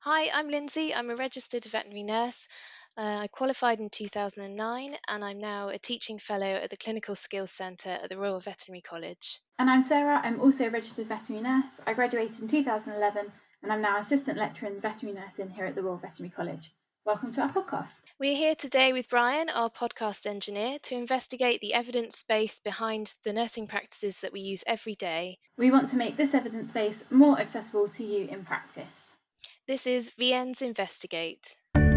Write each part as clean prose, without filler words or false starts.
Hi, I'm Lindsay. I'm a registered veterinary nurse. I qualified in 2009 and I'm now a teaching fellow at the Clinical Skills Centre at the Royal Veterinary College. And I'm Sarah. I'm also a registered veterinary nurse. I graduated in 2011 and I'm now assistant lecturer in veterinary nursing here at the Royal Veterinary College. Welcome to our podcast. We're here today with Brian, our podcast engineer, to investigate the evidence base behind the nursing practices that we use every day. We want to make this evidence base more accessible to you in practice. This is VN's Investigate.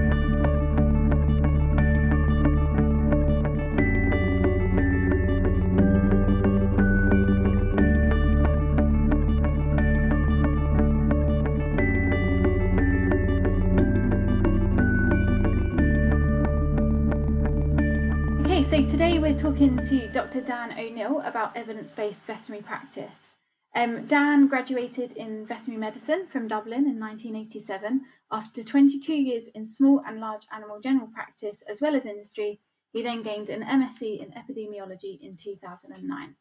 Okay, so today we're talking to Dr. Dan O'Neill about evidence-based veterinary practice. Dan graduated in veterinary medicine from Dublin in 1987. After 22 years in small and large animal general practice as well as industry, he then gained an MSc in epidemiology in 2009.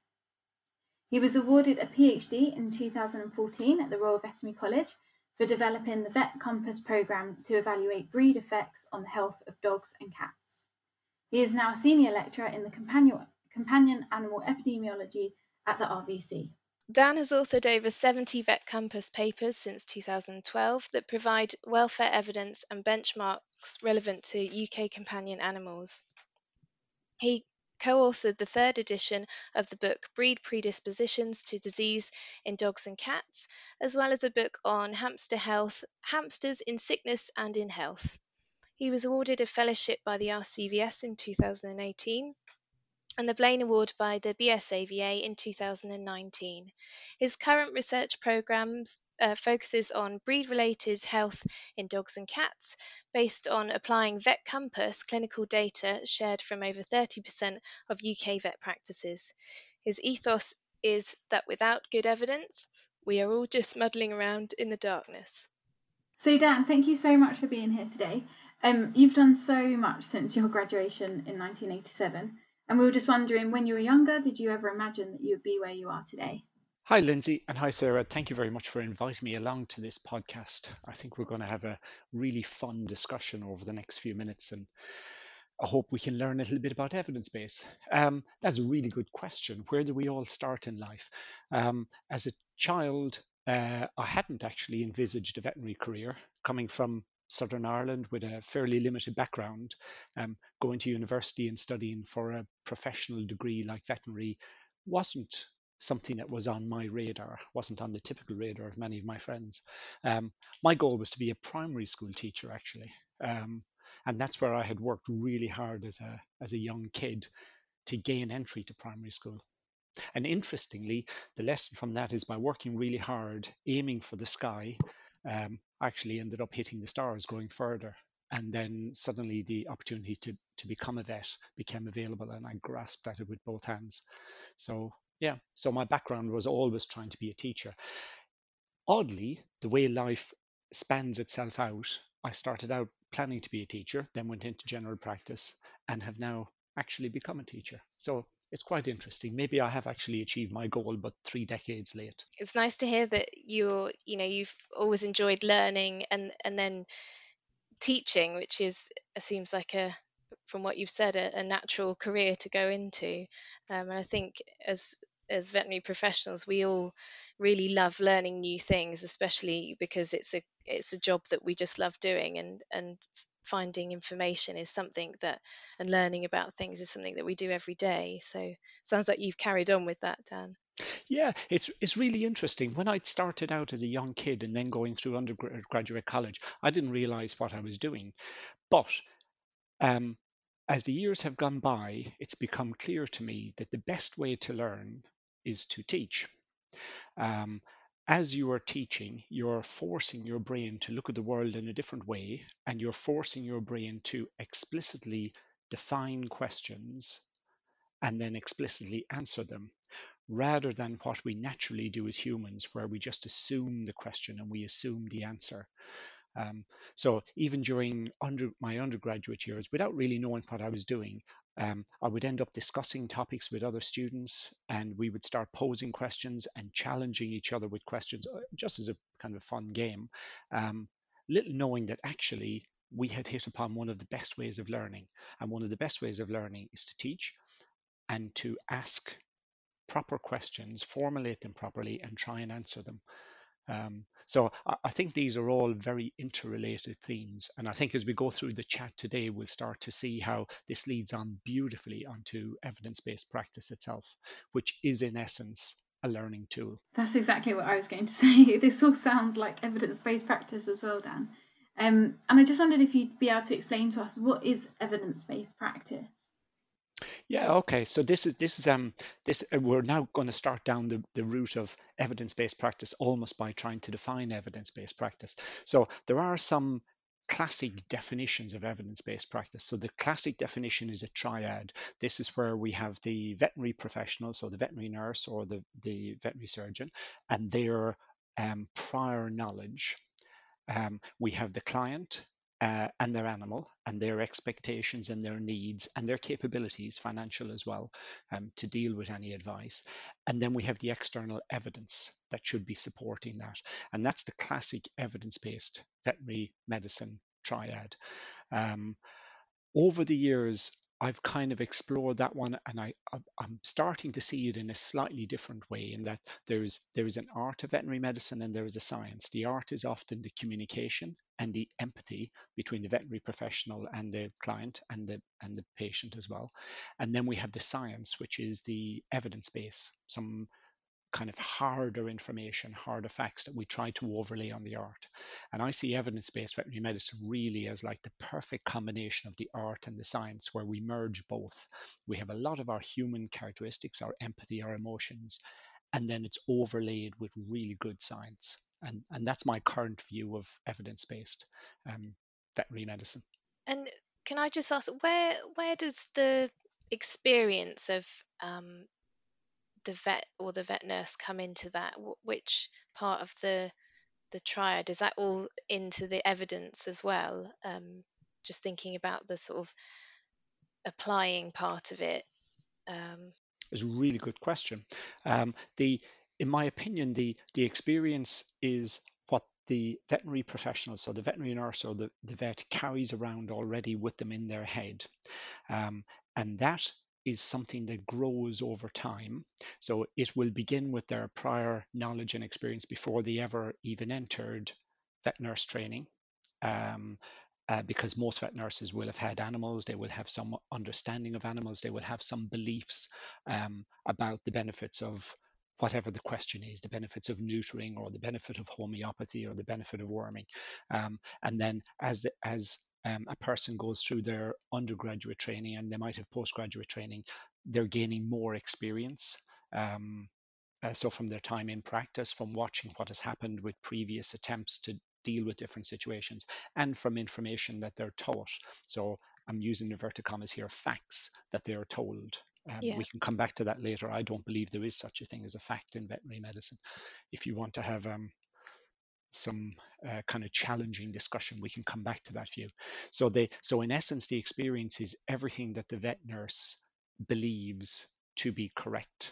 He was awarded a PhD in 2014 at the Royal Veterinary College for developing the Vet Compass programme to evaluate breed effects on the health of dogs and cats. He is now a senior lecturer in the companion animal epidemiology at the RVC. Dan has authored over 70 Vet Compass papers since 2012 that provide welfare evidence and benchmarks relevant to UK companion animals. He co-authored the third edition of the book Breed Predispositions to Disease in Dogs and Cats, as well as a book on hamster health, Hamsters in Sickness and in Health. He was awarded a fellowship by the RCVS in 2018 and the Blaine Award by the BSAVA in 2019. His current research programs focuses on breed-related health in dogs and cats, based on applying Vet Compass clinical data shared from over 30% of UK vet practices. His ethos is that without good evidence, we are all just muddling around in the darkness. So Dan, thank you so much for being here today. You've done so much since your graduation in 1987. And we were just wondering, when you were younger, did you ever imagine that you would be where you are today? Hi, Lindsay, and hi, Sarah. Thank you very much for inviting me along to this podcast. I think we're going to have a really fun discussion over the next few minutes, and I hope we can learn a little bit about evidence base. That's a really good question. Where do we all start in life? As a child, I hadn't actually envisaged a veterinary career coming from Southern Ireland with a fairly limited background. Going to university and studying for a professional degree like veterinary wasn't something that was on my radar, wasn't on the typical radar of many of my friends. My goal was to be a primary school teacher, actually. And that's where I had worked really hard as a young kid to gain entry to primary school. And interestingly, the lesson from that is by working really hard, aiming for the sky, I actually ended up hitting the stars going further. And then suddenly the opportunity to become a vet became available, and I grasped at it with both hands. So, yeah, so my background was always trying to be a teacher. Oddly, the way life spans itself out, I started out planning to be a teacher, then went into general practice, and have now actually become a teacher. So it's quite interesting. Maybe I have actually achieved my goal, but 3 decades late. It's nice to hear that you've always enjoyed learning and then teaching, which seems like from what you've said, a natural career to go into. And I think as veterinary professionals, we all really love learning new things, especially because it's a job that we just love doing, and finding information is something that, and learning about things is something that we do every day. So sounds like you've carried on with that, Dan. Yeah, it's really interesting. When I started out as a young kid and then going through undergraduate college, I didn't realize what I was doing. But um, as the years have gone by, it's become clear to me that the best way to learn is to teach. Um, as you are teaching, you're forcing your brain to look at the world in a different way, and you're forcing your brain to explicitly define questions and then explicitly answer them, rather than what we naturally do as humans, where we just assume the question and we assume the answer. Um, so even during my undergraduate years, without really knowing what I was doing, I would end up discussing topics with other students, and we would start posing questions and challenging each other with questions, just as a kind of fun game. Um, little knowing that actually we had hit upon one of the best ways of learning. And one of the best ways of learning is to teach and to ask proper questions, formulate them properly, and try and answer them. So I think these are all very interrelated themes. And I think as we go through the chat today, we'll start to see how this leads on beautifully onto evidence-based practice itself, which is in essence a learning tool. That's exactly what I was going to say. This all sounds like evidence-based practice as well, Dan. And I just wondered if you'd be able to explain to us, what is evidence-based practice? Yeah, okay. So this we're now going to start down the route of evidence-based practice almost by trying to define evidence-based practice. So there are some classic definitions of evidence-based practice. So the classic definition is a triad. This is where we have the veterinary professional, so the veterinary nurse or the veterinary surgeon, and their prior knowledge. We have the client and their animal and their expectations and their needs and their capabilities, financial as well, to deal with any advice. And then we have the external evidence that should be supporting that. And that's the classic evidence-based veterinary medicine triad. Over the years, I've kind of explored that one, and I'm starting to see it in a slightly different way. In that there is an art of veterinary medicine and there is a science. The art is often the communication and the empathy between the veterinary professional and the client and the patient as well. And then we have the science, which is the evidence base, some kind of harder information, harder facts that we try to overlay on the art. And I see evidence-based veterinary medicine really as like the perfect combination of the art and the science, where we merge both. We have a lot of our human characteristics, our empathy, our emotions, and then it's overlaid with really good science. And that's my current view of evidence-based veterinary medicine. And can I just ask, where does the experience of the vet or the vet nurse come into that? Which part of the triad is that all into the evidence as well? Just thinking about the sort of applying part of it. It's a really good question. In my opinion, the experience is what the veterinary professional, so the veterinary nurse or the vet, carries around already with them in their head. And that is something that grows over time. So it will begin with their prior knowledge and experience before they ever even entered vet nurse training. Because most vet nurses will have had animals, they will have some understanding of animals, they will have some beliefs about the benefits of whatever the question is, the benefits of neutering or the benefit of homeopathy or the benefit of worming. And then as a person goes through their undergraduate training and they might have postgraduate training, they're gaining more experience. So from their time in practice, from watching what has happened with previous attempts to deal with different situations, and from information that they're taught. So I'm using inverted commas here, facts that they are told. Yeah. We can come back to that later. I don't believe there is such a thing as a fact in veterinary medicine. If you want to have some kind of challenging discussion, we can come back to that view. So in essence, the experience is everything that the vet nurse believes to be correct.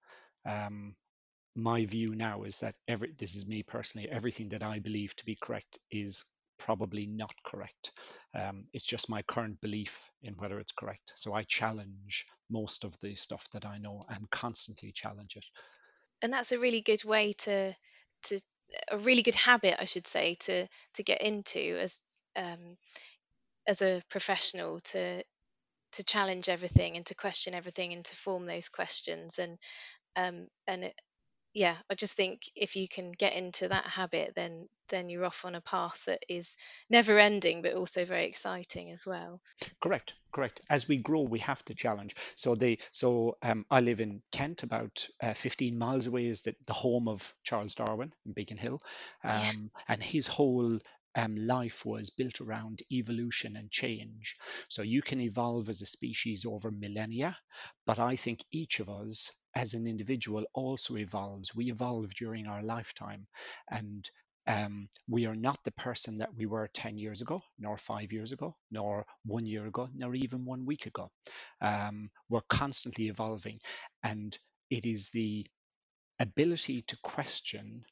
My view now is that this is me personally, everything that I believe to be correct is probably not correct. It's just my current belief in whether it's correct. So I challenge most of the stuff that I know and constantly challenge it. And that's a really good way to a really good habit, I should say, to get into as a professional, to challenge everything and to question everything and to form those questions. And it, yeah, I just think if you can get into that habit, then you're off on a path that is never ending, but also very exciting as well. Correct. As we grow, we have to challenge. So I live in Kent, about 15 miles away is the home of Charles Darwin in Beacon Hill, Yeah. and his whole life was built around evolution and change. So you can evolve as a species over millennia, but I think each of us as an individual also evolves. We evolve during our lifetime, and we are not the person that we were 10 years ago, nor 5 years ago, nor 1 year ago, nor even 1 week ago. We're constantly evolving, and it is the ability to question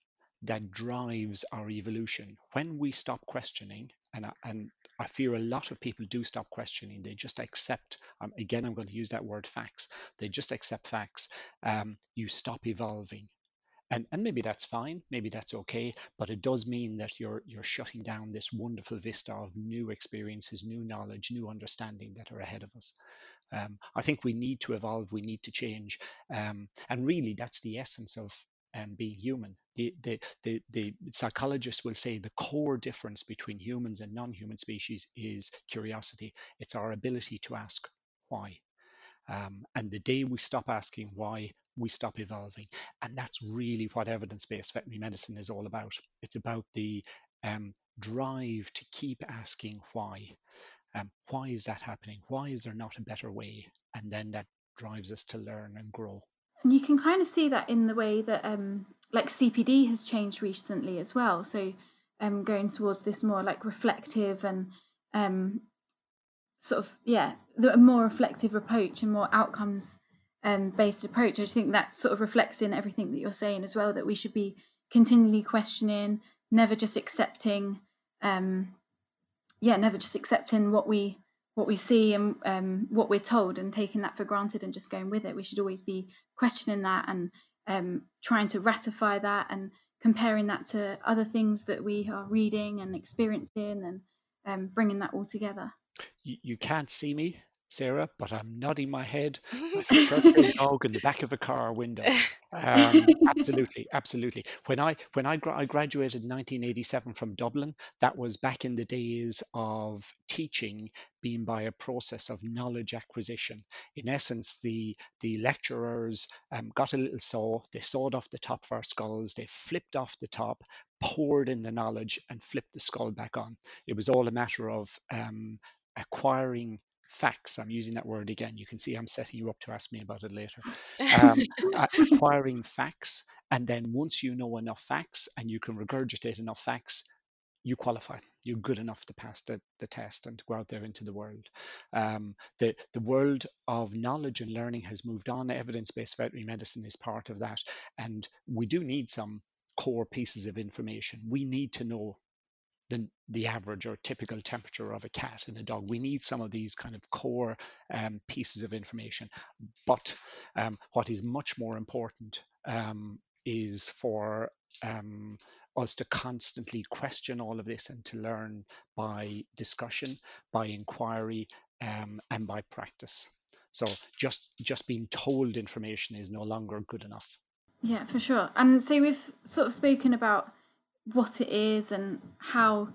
that drives our evolution. When we stop questioning, and I fear a lot of people do stop questioning, they just accept, again, I'm going to use that word facts, they just accept facts, you stop evolving. And maybe that's fine, maybe that's okay, but it does mean that you're shutting down this wonderful vista of new experiences, new knowledge, new understanding that are ahead of us. I think we need to evolve, we need to change, and really that's the essence of being human. The psychologists will say the core difference between humans and non-human species is curiosity. It's our ability to ask why. And the day we stop asking why, we stop evolving. And that's really what evidence-based veterinary medicine is all about. It's about the drive to keep asking why. Why is that happening? Why is there not a better way? And then that drives us to learn and grow. And you can kind of see that in the way that like CPD has changed recently as well. So going towards this more like reflective and sort of, a more reflective approach and more outcomes based approach. I think that sort of reflects in everything that you're saying as well, that we should be continually questioning, never just accepting, never just accepting what we see and what we're told and taking that for granted and just going with it. We should always be questioning that and trying to ratify that and comparing that to other things that we are reading and experiencing and bringing that all together. You can't see me, Sarah, but I'm nodding my head like a Churchill dog in the back of a car window. Absolutely, absolutely. When I graduated in 1987 from Dublin, that was back in the days of teaching being by a process of knowledge acquisition. In essence, the lecturers got a little saw, they sawed off the top of our skulls, they flipped off the top, poured in the knowledge, and flipped the skull back on. It was all a matter of acquiring facts. I'm using that word again. You can see I'm setting you up to ask me about it later. Acquiring facts, and then once you know enough facts and you can regurgitate enough facts, you qualify. You're good enough to pass the test and to go out there into the world. The world of knowledge and learning has moved on. Evidence-based veterinary medicine is part of that, and we do need some core pieces of information. We need to know the average or typical temperature of a cat and a dog. We need some of these kind of core pieces of information. But what is much more important is for us to constantly question all of this and to learn by discussion, by inquiry, and by practice. So just being told information is no longer good enough. Yeah, for sure. And so we've sort of spoken about what it is and how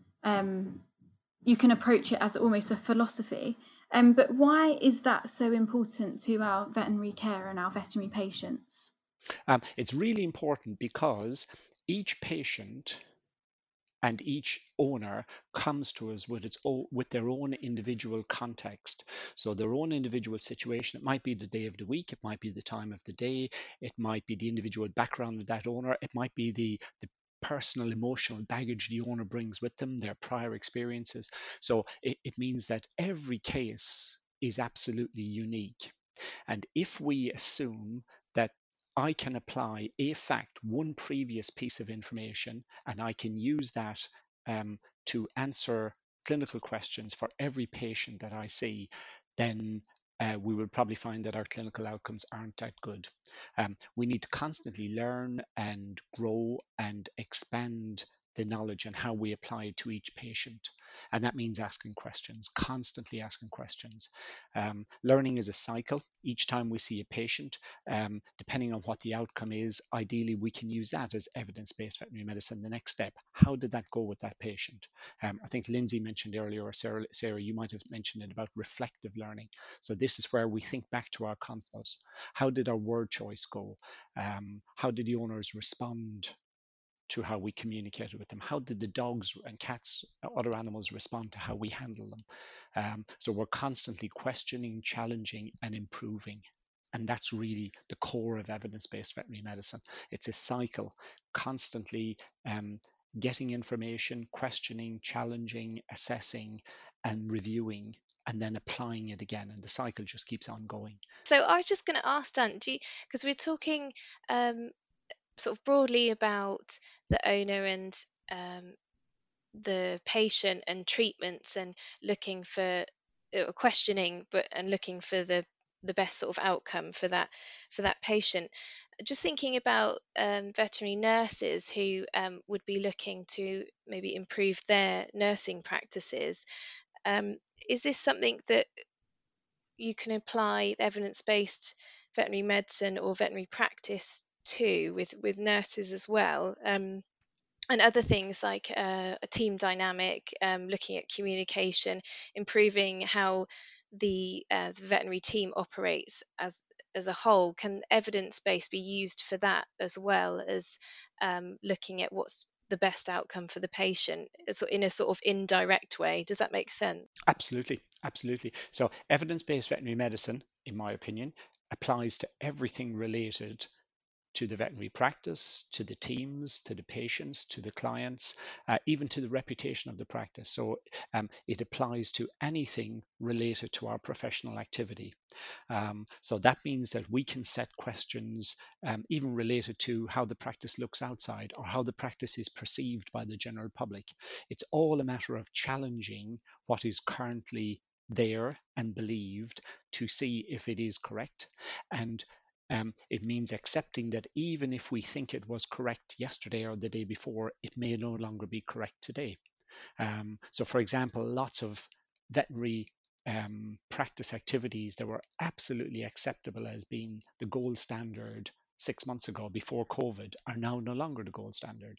you can approach it as almost a philosophy. But why is that so important to our veterinary care and our veterinary patients? It's really important because each patient and each owner comes to us with their own individual context. So their own individual situation. It might be the day of the week, it might be the time of the day, it might be the individual background of that owner, it might be the personal emotional baggage the owner brings with them, their prior experiences. So it means that every case is absolutely unique. And if we assume that I can apply a fact, one previous piece of information, and I can use that to answer clinical questions for every patient that I see, then we would probably find that our clinical outcomes aren't that good. We need to constantly learn and grow and expand the knowledge and how we apply it to each patient. And that means asking questions, constantly asking questions. Learning is a cycle. Each time we see a patient, depending on what the outcome is, ideally we can use that as evidence-based veterinary medicine. The next step, how did that go with that patient? I think Lindsay mentioned earlier, or Sarah, you might have mentioned it about reflective learning. So this is where we think back to our consults. How did our word choice go? How did the owners respond to how we communicated with them? How did the dogs and cats, other animals respond to how we handle them? So we're constantly questioning, challenging, and improving. And that's really the core of evidence-based veterinary medicine. It's a cycle, constantly getting information, questioning, challenging, assessing, and reviewing, and then applying it again. And the cycle just keeps on going. So I was just going to ask Dan, because we're talking sort of broadly about the owner and um, the patient and treatments, and looking for questioning, but and looking for the best sort of outcome for that patient. Just thinking about veterinary nurses who would be looking to maybe improve their nursing practices. Um, is this something that you can apply evidence-based veterinary medicine or veterinary practice to with nurses as well? And other things like a team dynamic, looking at communication, improving how the veterinary team operates as a whole. Can evidence base be used for that as well as looking at what's the best outcome for the patient, in a sort of indirect way? Does that make sense? Absolutely, absolutely. So evidence-based veterinary medicine, in my opinion, applies to everything related to the veterinary practice, to the teams, to the patients, to the clients, even to the reputation of the practice. So it applies to anything related to our professional activity. So that means that we can set questions even related to how the practice looks outside or how the practice is perceived by the general public. It's all a matter of challenging what is currently there and believed to see if it is correct. And it means accepting that even if we think it was correct yesterday or the day before, it may no longer be correct today. So, for example, lots of veterinary practice activities that were absolutely acceptable as being the gold standard 6 months ago before COVID are now no longer the gold standard.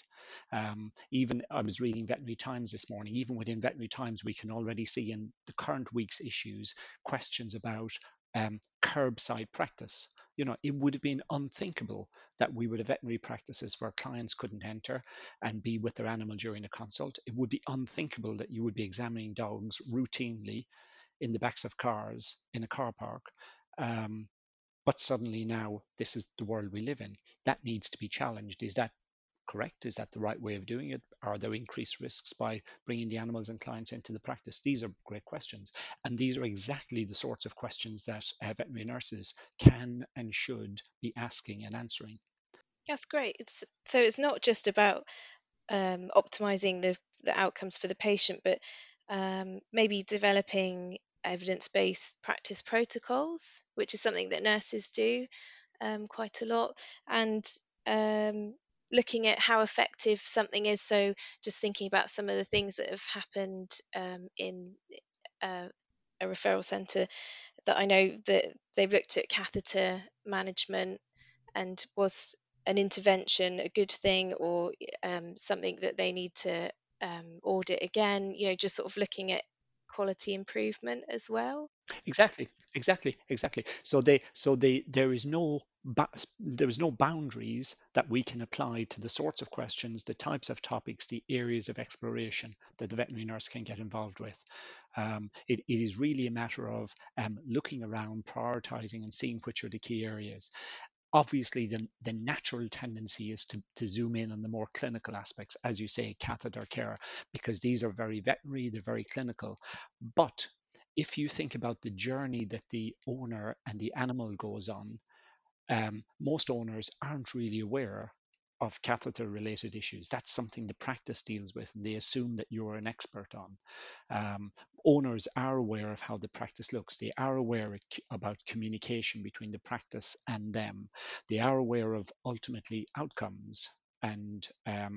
Even I was reading Veterinary Times this morning, even within Veterinary Times, we can already see in the current week's issues questions about curbside practice. You know, it would have been unthinkable that we would have veterinary practices where clients couldn't enter and be with their animal during a consult. It would be unthinkable that you would be examining dogs routinely in the backs of cars in a car park. Um, but suddenly now this is the world we live in. That needs to be challenged. Is that correct? Is that the right way of doing it? Are there increased risks by bringing the animals and clients into the practice? These are great questions. And these are exactly the sorts of questions that veterinary nurses can and should be asking and answering. That's great. It's not just about optimizing the outcomes for the patient, but maybe developing evidence-based practice protocols, which is something that nurses do quite a lot, and um, looking at how effective something is. So just thinking about some of the things that have happened in uh, a referral centre, that I know that they've looked at catheter management, and was an intervention a good thing, or something that they need to audit again, just sort of looking at quality improvement as well. Exactly, exactly. There is there is no boundaries that we can apply to the sorts of questions, the types of topics, the areas of exploration that the veterinary nurse can get involved with. It is really a matter of looking around, prioritizing, and seeing which are the key areas. Obviously, the natural tendency is to zoom in on the more clinical aspects, as you say, catheter care, because these are very veterinary, they're very clinical. But if you think about the journey that the owner and the animal goes on, most owners aren't really aware of catheter related issues. That's something the practice deals with, and they assume that you're an expert on. Um, Owners are aware of how the practice looks. They are aware about communication between the practice and them. They are aware of ultimately outcomes and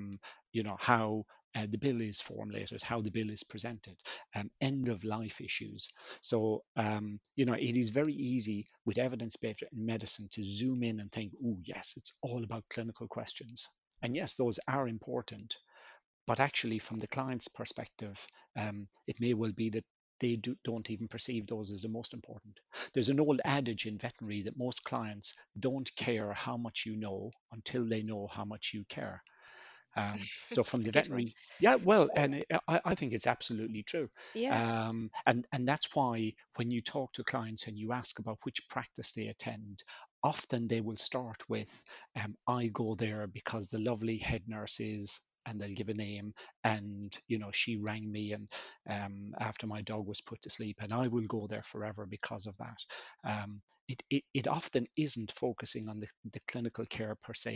how the bill is formulated, how the bill is presented, end of life issues. So, it is very easy with evidence-based medicine to zoom in and think, oh, yes, it's all about clinical questions. And yes, those are important. But actually, from the client's perspective, it may well be that don't even perceive those as the most important. There's an old adage in veterinary that most clients don't care how much you know until they know how much you care. So from It's a the good one. veterinary, yeah, well, and I think it's absolutely true. Yeah. And that's why when you talk to clients and you ask about which practice they attend, often they will start with, I go there because the lovely head nurse is, and they'll give a name, and she rang me and after my dog was put to sleep, and I will go there forever because of that. It often isn't focusing on the clinical care per se.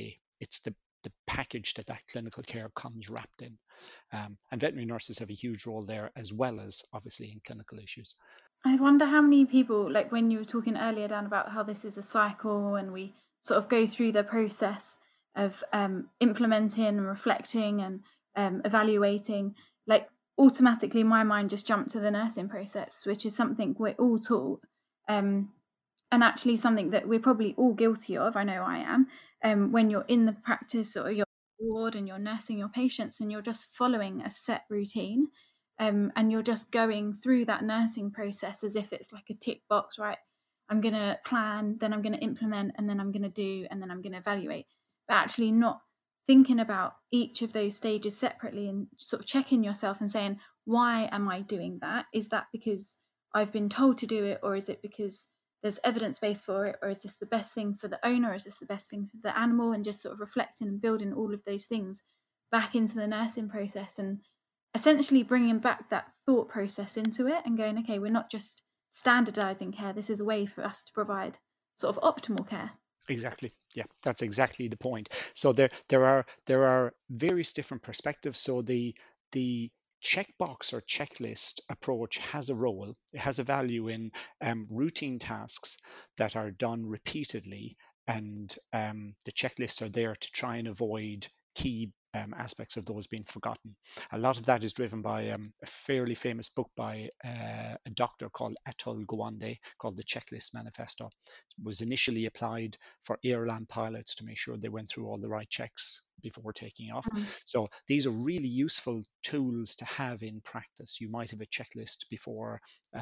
it's the package that clinical care comes wrapped in. And veterinary nurses have a huge role there, as well as obviously in clinical issues. I wonder how many people, like when you were talking earlier, Dan, about how this is a cycle and we sort of go through the process of implementing and reflecting and evaluating, like automatically my mind just jumped to the nursing process, which is something we're all taught. And actually something that we're probably all guilty of, I know I am, when you're in the practice or you're ward and you're nursing your patients and you're just following a set routine, and you're just going through that nursing process as if it's like a tick box, right? I'm going to plan, then I'm going to implement, and then I'm going to do, and then I'm going to evaluate. But actually not thinking about each of those stages separately and sort of checking yourself and saying, why am I doing that? Is that because I've been told to do it, or is it because there's evidence base for it, or is this the best thing for the owner, or is this the best thing for the animal? And just sort of reflecting and building all of those things back into the nursing process and essentially bringing back that thought process into it and going, okay, we're not just standardizing care, this is a way for us to provide sort of optimal care. Exactly. Yeah, that's exactly the point. So there are various different perspectives. So the checkbox or checklist approach has a role. It has a value in routine tasks that are done repeatedly, and the checklists are there to try and avoid key aspects of those being forgotten. A lot of that is driven by a fairly famous book by a doctor called Atul Gawande called The Checklist Manifesto. It was initially applied for airline pilots to make sure they went through all the right checks before taking off. So these are really useful tools to have in practice. You might have a checklist before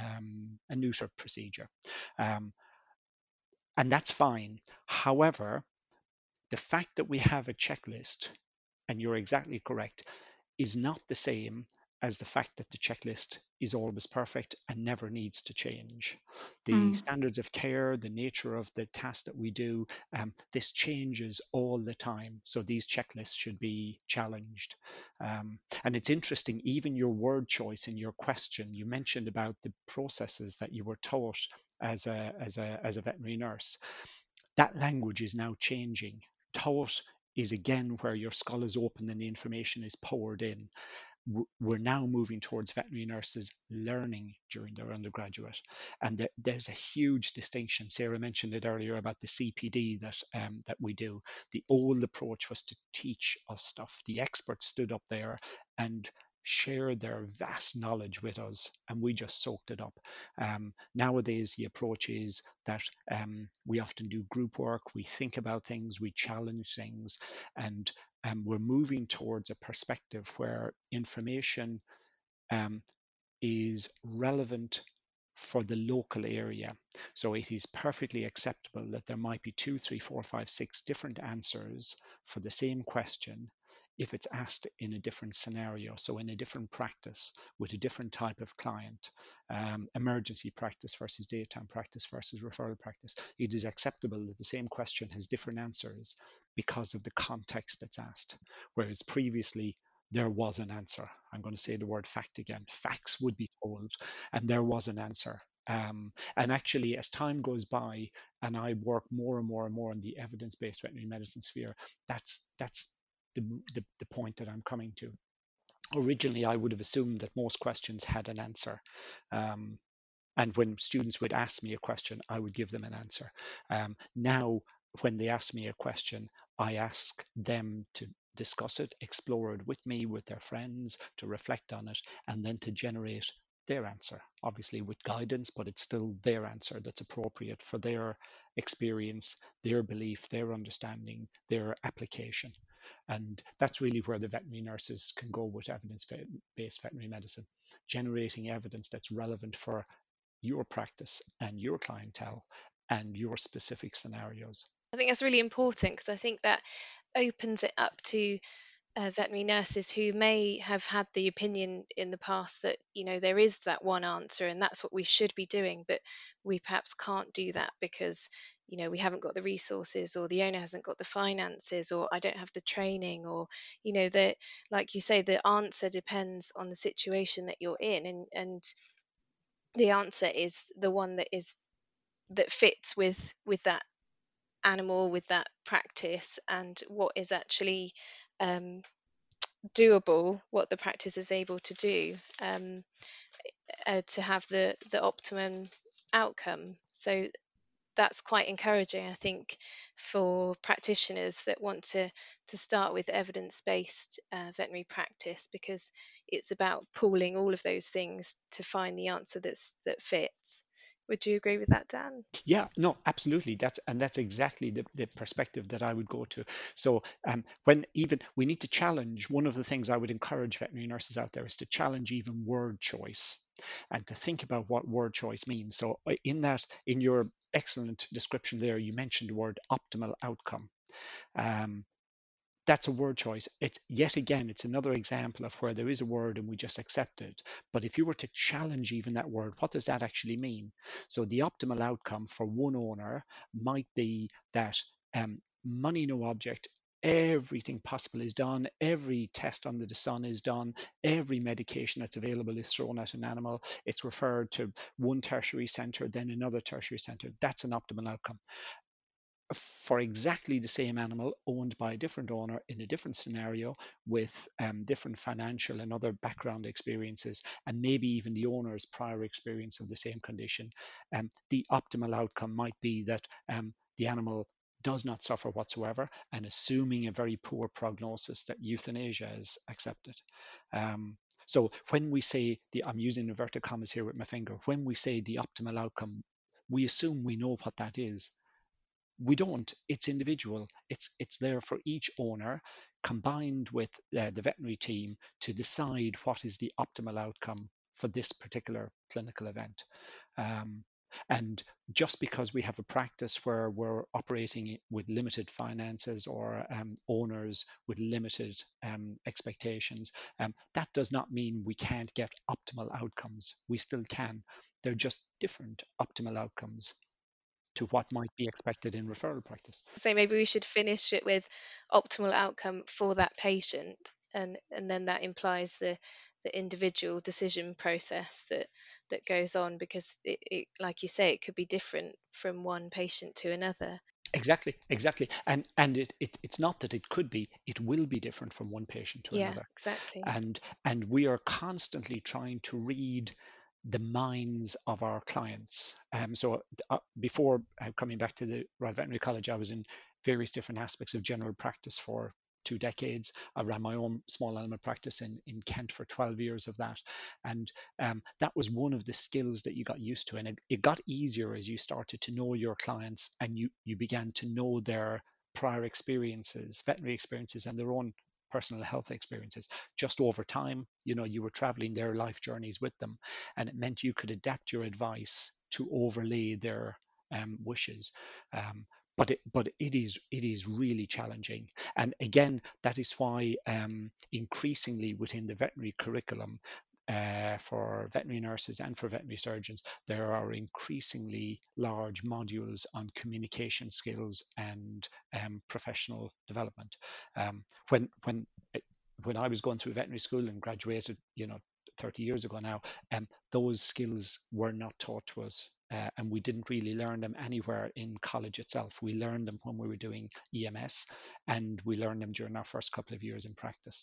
a neuter procedure. And that's fine. However, the fact that we have a checklist, and you're exactly correct, is not the same as the fact that the checklist is always perfect and never needs to change. The standards of care, the nature of the task that we do, this changes all the time. So these checklists should be challenged. And it's interesting, even your word choice in your question, you mentioned about the processes that you were taught as a veterinary nurse. That language is now changing. Taught is again where your skull is open and the information is poured in. We're now moving towards veterinary nurses learning during their undergraduate, and there's a huge distinction. Sarah mentioned it earlier about the CPD that we do. The old approach was to teach us stuff. The experts stood up there and shared their vast knowledge with us, and we just soaked it up. Nowadays, the approach is that we often do group work, we think about things, we challenge things, and we're moving towards a perspective where information is relevant for the local area. So it is perfectly acceptable that there might be 2, 3, 4, 5, 6 different answers for the same question if it's asked in a different scenario, so in a different practice with a different type of client, emergency practice versus daytime practice versus referral practice. It is acceptable that the same question has different answers because of the context that's asked, whereas previously there was an answer. I'm going to say the word fact again. Facts would be told, and there was an answer. And actually, as time goes by, and I work more and more and more in the evidence-based veterinary medicine sphere, that's the point that I'm coming to. Originally, I would have assumed that most questions had an answer. And when students would ask me a question, I would give them an answer. Now, when they ask me a question, I ask them to discuss it, explore it with me, with their friends, to reflect on it, and then to generate their answer, obviously with guidance, but it's still their answer that's appropriate for their experience, their belief, their understanding, their application. And that's really where the veterinary nurses can go with evidence-based veterinary medicine, generating evidence that's relevant for your practice and your clientele and your specific scenarios. I think that's really important because I think that opens it up to veterinary nurses who may have had the opinion in the past that there is that one answer and that's what we should be doing, but we perhaps can't do that because we haven't got the resources, or the owner hasn't got the finances, or I don't have the training, or that, like you say, the answer depends on the situation that you're in, and the answer is the one that fits with that animal with that practice and what is actually doable, what the practice is able to do to have the optimum outcome. So that's quite encouraging, I think, for practitioners that want to start with evidence-based veterinary practice, because it's about pooling all of those things to find the answer that fits. Would you agree with that, Dan? Yeah, no, absolutely. That's exactly the perspective that I would go to. So when even we need to challenge, one of the things I would encourage veterinary nurses out there is to challenge even word choice and to think about what word choice means. So in your excellent description there, you mentioned the word optimal outcome. That's a word choice. It's yet again, it's another example of where there is a word and we just accept it. But if you were to challenge even that word, what does that actually mean? So the optimal outcome for one owner might be that money no object, everything possible is done, every test under the sun is done, every medication that's available is thrown at an animal, it's referred to one tertiary centre, then another tertiary centre. That's an optimal outcome for exactly the same animal owned by a different owner in a different scenario with different financial and other background experiences, and maybe even the owner's prior experience of the same condition. The optimal outcome might be that the animal does not suffer whatsoever, and assuming a very poor prognosis, that euthanasia is accepted. So when we say I'm using inverted commas here with my finger, when we say the optimal outcome, we assume we know what that is. We don't. It's individual. It's there for each owner, combined with the veterinary team, to decide what is the optimal outcome for this particular clinical event. And just because we have a practice where we're operating with limited finances or owners with limited expectations, that does not mean we can't get optimal outcomes. We still can. They're just different optimal outcomes to what might be expected in referral practice. So maybe we should finish it with optimal outcome for that patient, and then that implies the individual decision process that goes on, because like you say, it could be different from one patient to another. Exactly. And it's not that it could be, it will be different from one patient to Yeah, another. exactly. And we are constantly trying to read the minds of our clients. So before coming back to the Royal Veterinary College, I was in various different aspects of general practice for 2 decades. I ran my own small animal practice in Kent for 12 years of that. And that was one of the skills that you got used to. And it got easier as you started to know your clients and you began to know their prior experiences, veterinary experiences, and their own personal health experiences. Just over time, you were traveling their life journeys with them, and it meant you could adapt your advice to overlay their wishes. But it is really challenging, and again, that is why increasingly within the veterinary curriculum, for veterinary nurses and for veterinary surgeons, there are increasingly large modules on communication skills and professional development. When I was going through veterinary school and graduated, 30 years ago now, those skills were not taught to us. And we didn't really learn them anywhere in college itself. We learned them when we were doing EMS, and we learned them during our first couple of years in practice.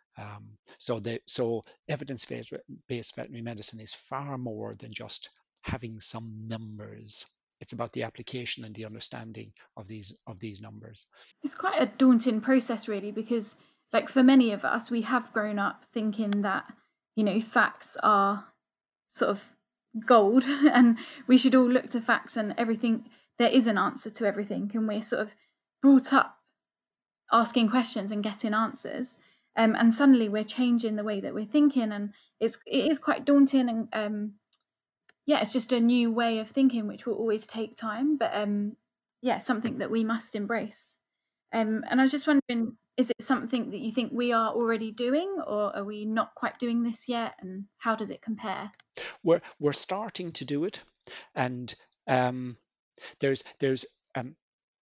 So evidence-based veterinary medicine is far more than just having some numbers. It's about the application and the understanding of these numbers. It's quite a daunting process, really, because, like, for many of us, we have grown up thinking that, facts are sort of gold and we should all look to facts and everything. There is an answer to everything, and we're sort of brought up asking questions and getting answers. And suddenly we're changing the way that we're thinking, and it is quite daunting. And yeah, it's just a new way of thinking, which will always take time. But yeah, something that we must embrace. And I was just wondering, is it something that you think we are already doing, or are we not quite doing this yet? And how does it compare? We're starting to do it, and there's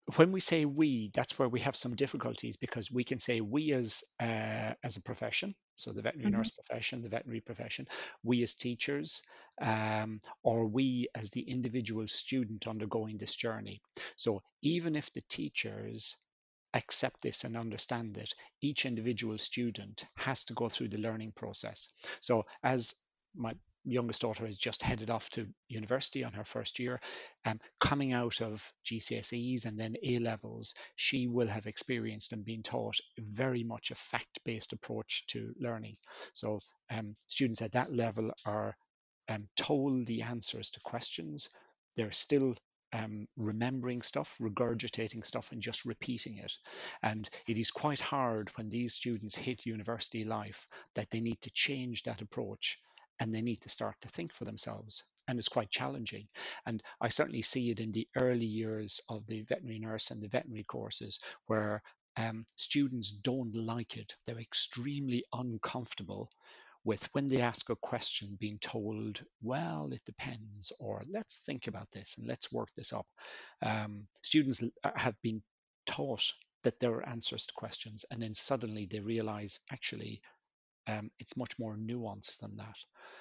when we say we, that's where we have some difficulties, because we can say we as a profession, so the veterinary Mhm. nurse profession, the veterinary profession, we as teachers, or we as the individual student undergoing this journey. So even if the teachers accept this and understand it, each individual student has to go through the learning process. So as my youngest daughter has just headed off to university on her first year, coming out of GCSEs and then A levels, she will have experienced and been taught very much a fact-based approach to learning. So students at that level are told the answers to questions. They're still remembering stuff, regurgitating stuff, and just repeating it. And it is quite hard when these students hit university life that they need to change that approach and they need to start to think for themselves. And it's quite challenging. And I certainly see it in the early years of the veterinary nurse and the veterinary courses where students don't like it. They're extremely uncomfortable with, when they ask a question, being told, well, it depends, or let's think about this and let's work this up. Students have been taught that there are answers to questions, and then suddenly they realize actually it's much more nuanced than that.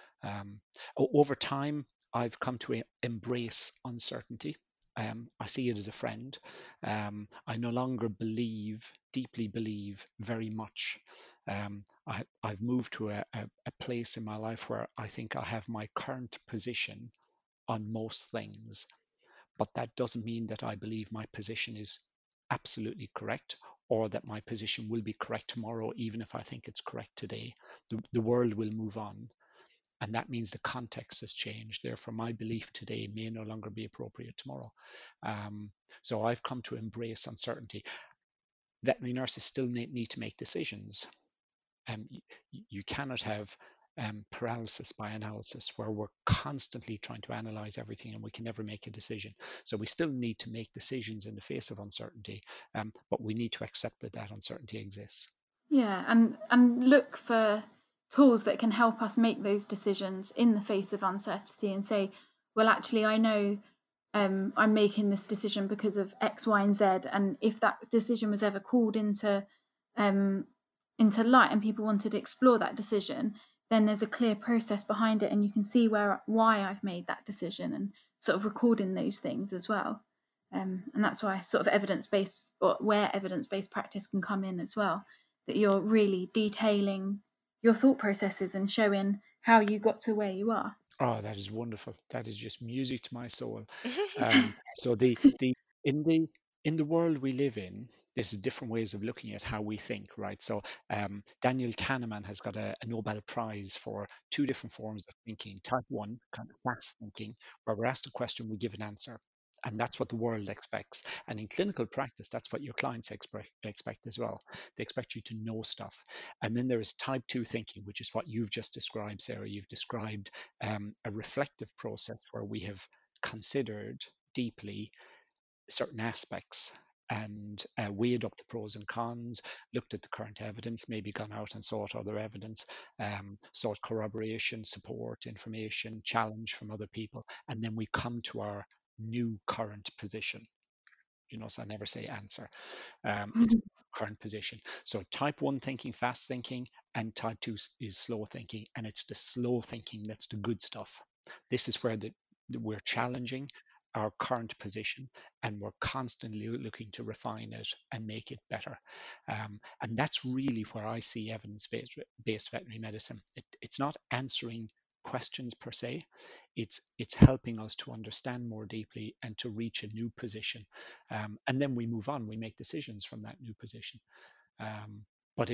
Over time, I've come to embrace uncertainty. I see it as a friend. I no longer deeply believe very much. I've moved to a place in my life where I think I have my current position on most things, but that doesn't mean that I believe my position is absolutely correct, or that my position will be correct tomorrow, even if I think it's correct today. The world will move on, and that means the context has changed. Therefore, my belief today may no longer be appropriate tomorrow. So I've come to embrace uncertainty. Veterinary nurses still need to make decisions. You cannot have paralysis by analysis, where we're constantly trying to analyze everything and we can never make a decision. So we still need to make decisions in the face of uncertainty, but we need to accept that that uncertainty exists. Yeah, and look for tools that can help us make those decisions in the face of uncertainty and say, well, actually, I know I'm making this decision because of X, Y, and Z. And if that decision was ever called um, into light and people wanted to explore that decision, then there's a clear process behind it, and you can see why I've made that decision, and sort of recording those things as well. And that's why sort of evidence-based, or where evidence-based practice can come in as well, that you're really detailing your thought processes and showing how you got to where you are. Oh, that is wonderful. That is just music to my soul. So the in the in the world we live in, there's different ways of looking at how we think, right? So Daniel Kahneman has got a Nobel Prize for two different forms of thinking. Type one, kind of fast thinking, where we're asked a question, we give an answer. And that's what the world expects. And in clinical practice, that's what your clients expect as well. They expect you to know stuff. And then there is type two thinking, which is what you've just described, Sarah. You've described a reflective process where we have considered deeply certain aspects and weighed up the pros and cons, looked at the current evidence, maybe gone out and sought other evidence, sought corroboration, support, information, challenge from other people, and then we come to our new current position. So I never say answer. It's current position. So type 1 thinking, fast thinking, and type 2 is slow thinking. And it's the slow thinking that's the good stuff. This is where we're challenging our current position, and we're constantly looking to refine it and make it better. And that's really where I see evidence-based veterinary medicine. It's not answering questions per se. It's helping us to understand more deeply and to reach a new position, and then we move on. We make decisions from that new position. Um, but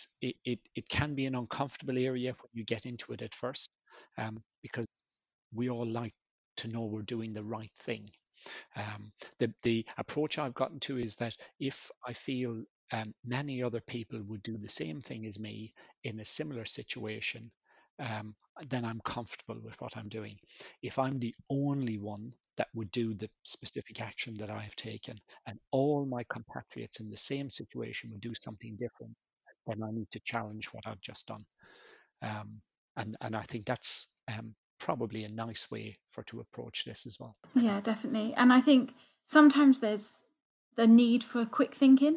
it can be an uncomfortable area when you get into it at first, because we all like to know we're doing the right thing. The approach I've gotten to is that if I feel many other people would do the same thing as me in a similar situation, um, then I'm comfortable with what I'm doing. If I'm the only one that would do the specific action that I've taken, and all my compatriots in the same situation would do something different, then I need to challenge what I've just done. Um, and I think that's probably a nice way to approach this as well. Yeah, definitely. And I think sometimes there's the need for quick thinking.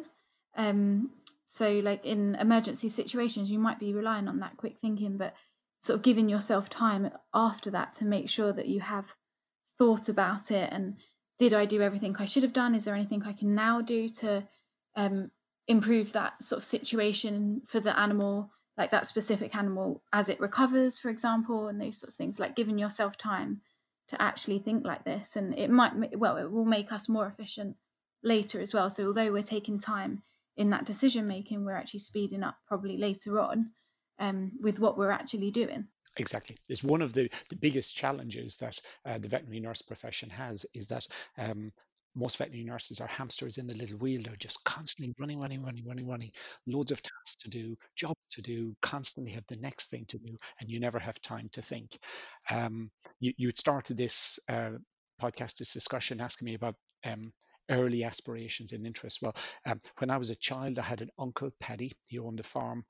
So like in emergency situations, you might be relying on that quick thinking, but sort of giving yourself time after that to make sure that you have thought about it and did I do everything I should have done? Is there anything I can now do to improve that sort of situation for the animal, like that specific animal as it recovers, for example, and those sorts of things, like giving yourself time to actually think like this. And it will make us more efficient later as well. So although we're taking time in that decision making, we're actually speeding up probably later on with what we're actually doing. Exactly. It's one of the biggest challenges that the veterinary nurse profession has, is that most veterinary nurses are hamsters in a little wheel. They're just constantly running, loads of tasks to do, jobs to do, constantly have the next thing to do, and you never have time to think. You had started this podcast, this discussion, asking me about early aspirations and interests. Well, when I was a child, I had an uncle, Paddy. He owned a farm.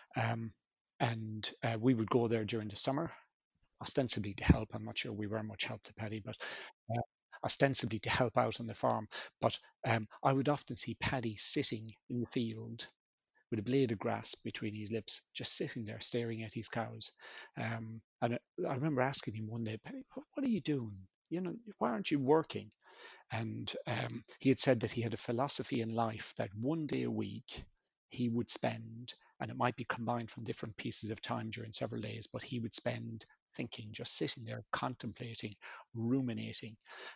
And we would go there during the summer, ostensibly to help. I'm not sure we were much help to Paddy, but ostensibly to help out on the farm. But I would often see Paddy sitting in the field with a blade of grass between his lips, just sitting there staring at his cows. And I remember asking him one day, Paddy, what are you doing? You know, why aren't you working? And he had said that he had a philosophy in life that one day a week he would spend, and it might be combined from different pieces of time during several days, but he would spend thinking, just sitting there, contemplating, ruminating,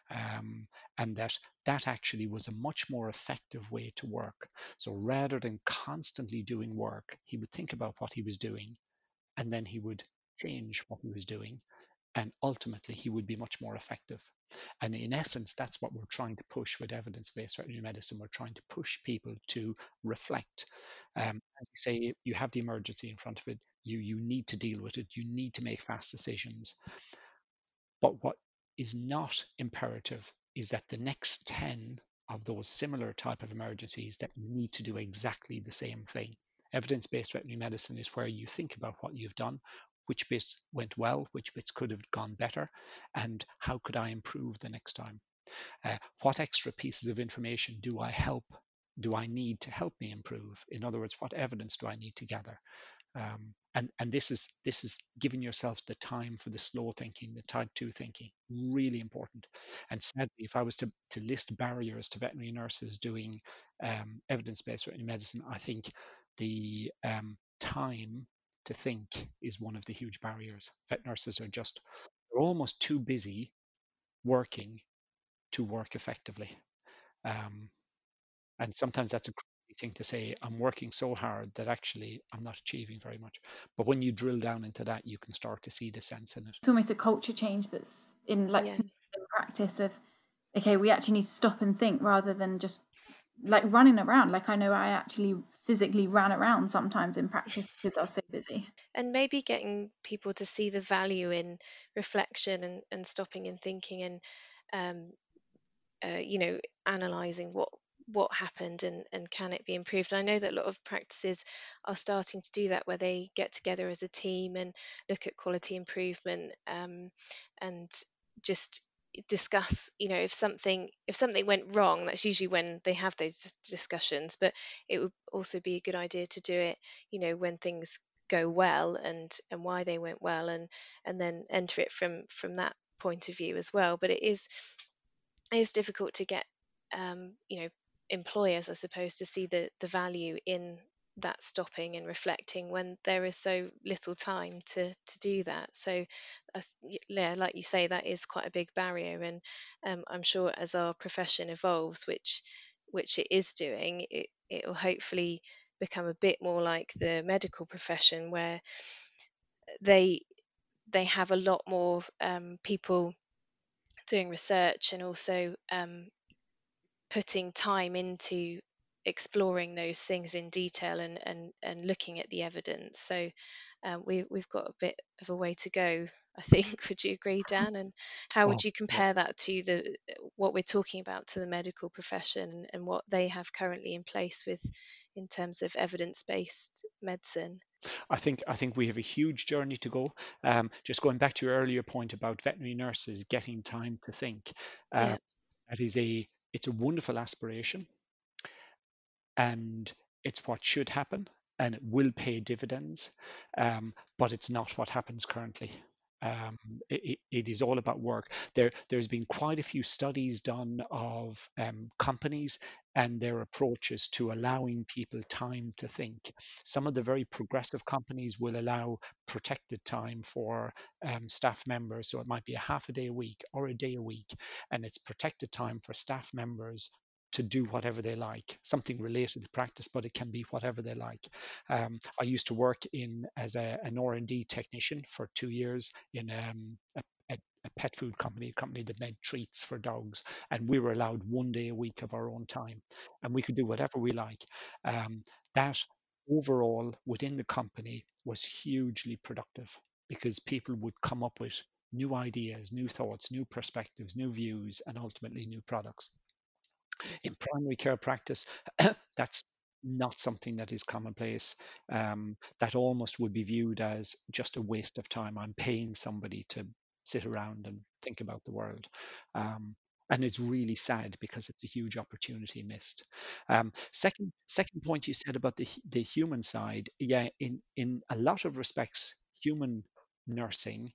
and that actually was a much more effective way to work. So rather than constantly doing work, he would think about what he was doing, and then he would change what he was doing, and ultimately he would be much more effective. And in essence, that's what we're trying to push with evidence-based veterinary medicine. We're trying to push people to reflect. As you say, you have the emergency in front of it. You need to deal with it. You need to make fast decisions. But what is not imperative is that the next 10 of those similar type of emergencies, that you need to do exactly the same thing. Evidence-based veterinary medicine is where you think about what you've done, which bits went well, which bits could have gone better, and how could I improve the next time? What extra pieces of information do I need to help me improve? In other words, what evidence do I need to gather? And this is giving yourself the time for the slow thinking, the type 2 thinking, really important. And sadly, if I was to list barriers to veterinary nurses doing evidence-based veterinary medicine, I think the time to think is one of the huge barriers. Vet nurses are they're almost too busy working to work effectively. And sometimes that's a crazy thing to say. I'm working so hard that actually I'm not achieving very much. But when you drill down into that, you can start to see the sense in it. It's almost a culture change that's in Yeah. in practice of, okay, we actually need to stop and think rather than just like running around. Like I know I actually physically ran around sometimes in practice because I was so busy. And maybe getting people to see the value in reflection and stopping and thinking and analyzing what happened and can it be improved. And I know that a lot of practices are starting to do that, where they get together as a team and look at quality improvement, and just discuss, if something went wrong. That's usually when they have those discussions, but it would also be a good idea to do it when things go well, and why they went well, and then enter it from that point of view as well. But it is difficult to get employers, I suppose, to see the value in that stopping and reflecting when there is so little time to do that. So yeah, like you say, that is quite a big barrier. And I'm sure as our profession evolves, which it is doing, it will hopefully become a bit more like the medical profession, where they have a lot more people doing research, and also putting time into exploring those things in detail, and looking at the evidence. So we've got a bit of a way to go, I think. Would you agree, Dan? And how Oh, would you yeah. compare that to what we're talking about, to the medical profession and what they have currently in place in terms of evidence-based medicine? I think we have a huge journey to go. Just going back to your earlier point about veterinary nurses getting time to think, Yeah. that it's a wonderful aspiration. and it's what should happen, and it will pay dividends, but it's not what happens currently. Um, it is all about work. There's been quite a few studies done of companies and their approaches to allowing people time to think. Some of the very progressive companies will allow protected time for staff members. So it might be a half a day a week or a day a week, and it's protected time for staff members to do whatever they like, something related to practice, but it can be whatever they like. I used to work in as an R&D technician for 2 years in a pet food company, a company that made treats for dogs, and we were allowed 1 day a week of our own time, and we could do whatever we like. That overall within the company was hugely productive because people would come up with new ideas, new thoughts, new perspectives, new views, and ultimately new products. In primary care practice, that's not something that is commonplace. That almost would be viewed as just a waste of time. I'm paying somebody to sit around and think about the world. And it's really sad because it's a huge opportunity missed. Second point you said about the human side, yeah, in a lot of respects, human nursing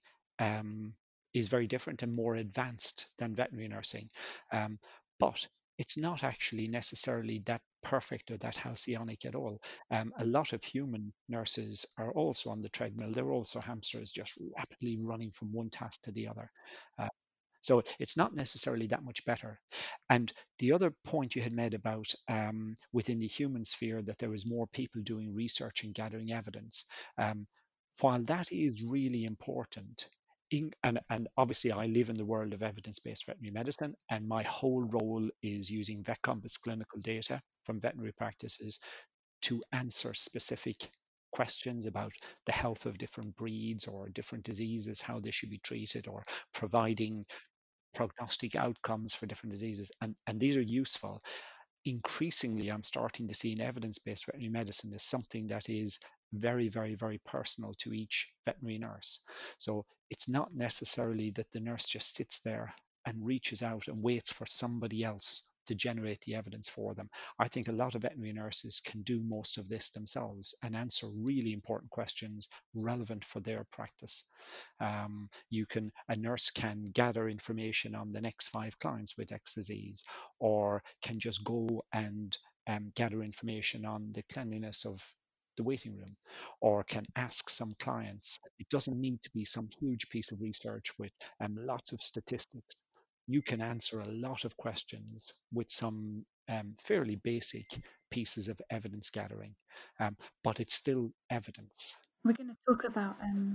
is very different and more advanced than veterinary nursing. Um, but it's not actually necessarily that perfect or that halcyonic at all. A lot of human nurses are also on the treadmill. They're also hamsters, just rapidly running from one task to the other. Uh, so it's not necessarily that much better. And the other point you had made about within the human sphere that there was more people doing research and gathering evidence. Um, while that is really important, and obviously I live in the world of evidence-based veterinary medicine, and my whole role is using VetCompass clinical data from veterinary practices to answer specific questions about the health of different breeds or different diseases, how they should be treated, or providing prognostic outcomes for different diseases. And these are useful. Increasingly, I'm starting to see in evidence-based veterinary medicine is something that is very, very, very personal to each veterinary nurse. So it's not necessarily that the nurse just sits there and reaches out and waits for somebody else to generate the evidence for them. I think a lot of veterinary nurses can do most of this themselves and answer really important questions relevant for their practice. A nurse can gather information on the next 5 clients with X disease, or can just go and gather information on the cleanliness of the waiting room, or can ask some clients. It doesn't need to be some huge piece of research with lots of statistics. You can answer a lot of questions with some fairly basic pieces of evidence gathering, but it's still evidence. We're going to talk about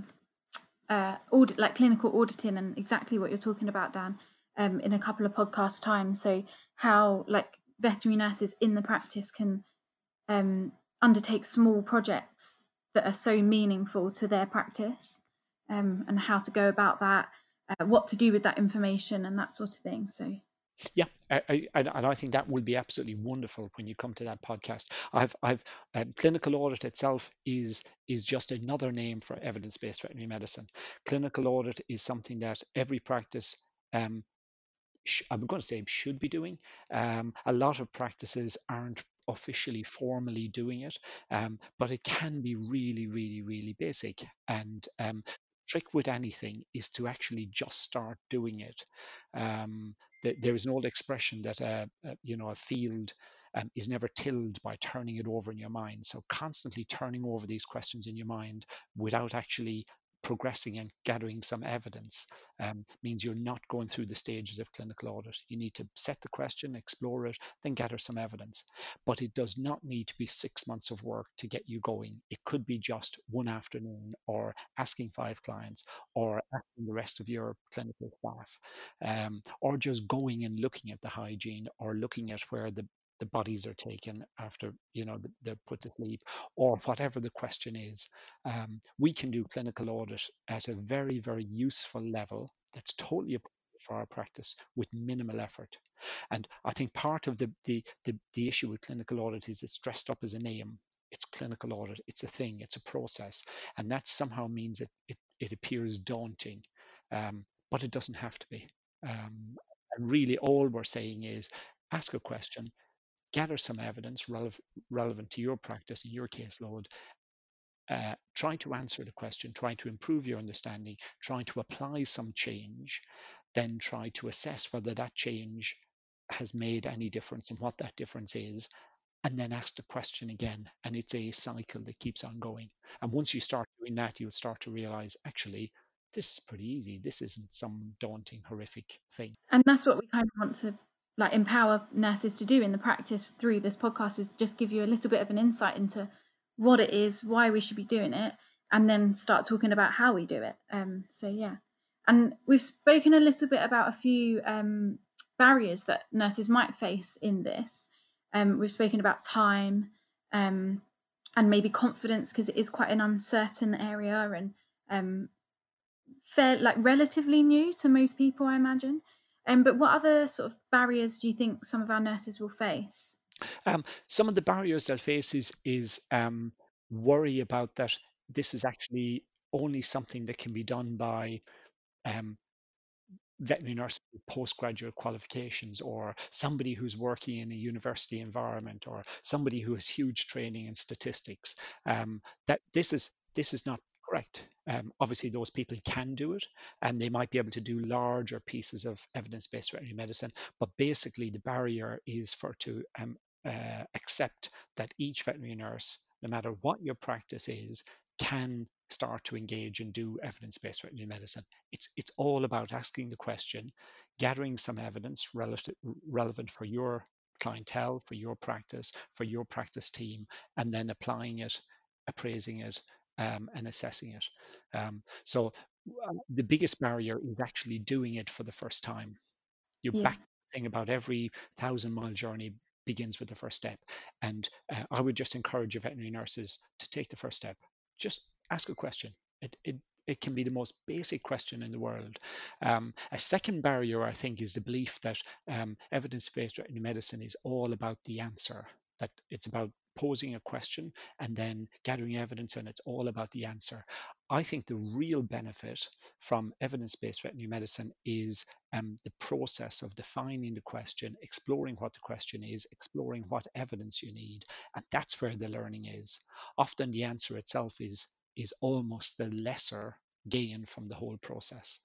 like clinical auditing and exactly what you're talking about, Dan, in a couple of podcast times. So how like veterinary nurses in the practice can undertake small projects that are so meaningful to their practice, and how to go about that, what to do with that information and that sort of thing. So Yeah, and I think that will be absolutely wonderful when you come to that podcast. I've clinical audit itself is just another name for evidence-based veterinary medicine. Clinical audit is something that every practice, I'm going to say, should be doing. A lot of practices aren't officially formally doing it, but it can be really, really, really basic. And trick with anything is to actually just start doing it. There is an old expression that a field is never tilled by turning it over in your mind. So constantly turning over these questions in your mind without actually progressing and gathering some evidence means you're not going through the stages of clinical audit. You need to set the question, explore it, then gather some evidence. But it does not need to be 6 months of work to get you going. It could be just one afternoon, or asking 5 clients, or asking the rest of your clinical staff, or just going and looking at the hygiene, or looking at where the bodies are taken after they're put to sleep, or whatever the question is. We can do clinical audit at a very, very useful level that's totally appropriate for our practice with minimal effort. And I think part of the issue with clinical audit is it's dressed up as a name. It's clinical audit, it's a thing, it's a process, and that somehow means it appears daunting, but it doesn't have to be. And really, all we're saying is ask a question, gather some evidence relevant to your practice and your caseload, try to answer the question, try to improve your understanding, try to apply some change, then try to assess whether that change has made any difference and what that difference is, and then ask the question again. And it's a cycle that keeps on going. And once you start doing that, you'll start to realize, actually, this is pretty easy. This isn't some daunting, horrific thing. And that's what we kind of want to like empower nurses to do in the practice through this podcast, is just give you a little bit of an insight into what it is, why we should be doing it, and then start talking about how we do it. So yeah. And we've spoken a little bit about a few barriers that nurses might face in this. We've spoken about time and maybe confidence, because it is quite an uncertain area and relatively new to most people, I imagine. But what other sort of barriers do you think some of our nurses will face? Some of the barriers they'll face is worry about that this is actually only something that can be done by veterinary nurses with postgraduate qualifications, or somebody who's working in a university environment, or somebody who has huge training in statistics. That this is not correct. Obviously, those people can do it, and they might be able to do larger pieces of evidence-based veterinary medicine. But basically, the barrier is to accept that each veterinary nurse, no matter what your practice is, can start to engage and do evidence-based veterinary medicine. It's all about asking the question, gathering some evidence relevant for your clientele, for your practice team, and then applying it, appraising it, and assessing it. So the biggest barrier is actually doing it for the first time. You're Yeah. back thing about every 1,000-mile journey begins with the first step. And I would just encourage your veterinary nurses to take the first step. Just ask a question. It can be the most basic question in the world. A second barrier, I think, is the belief that evidence-based veterinary medicine is all about the answer, that it's about posing a question and then gathering evidence, and it's all about the answer. I think the real benefit from evidence-based veterinary medicine is the process of defining the question, exploring what the question is, exploring what evidence you need, and that's where the learning is. Often the answer itself is almost the lesser gain from the whole process.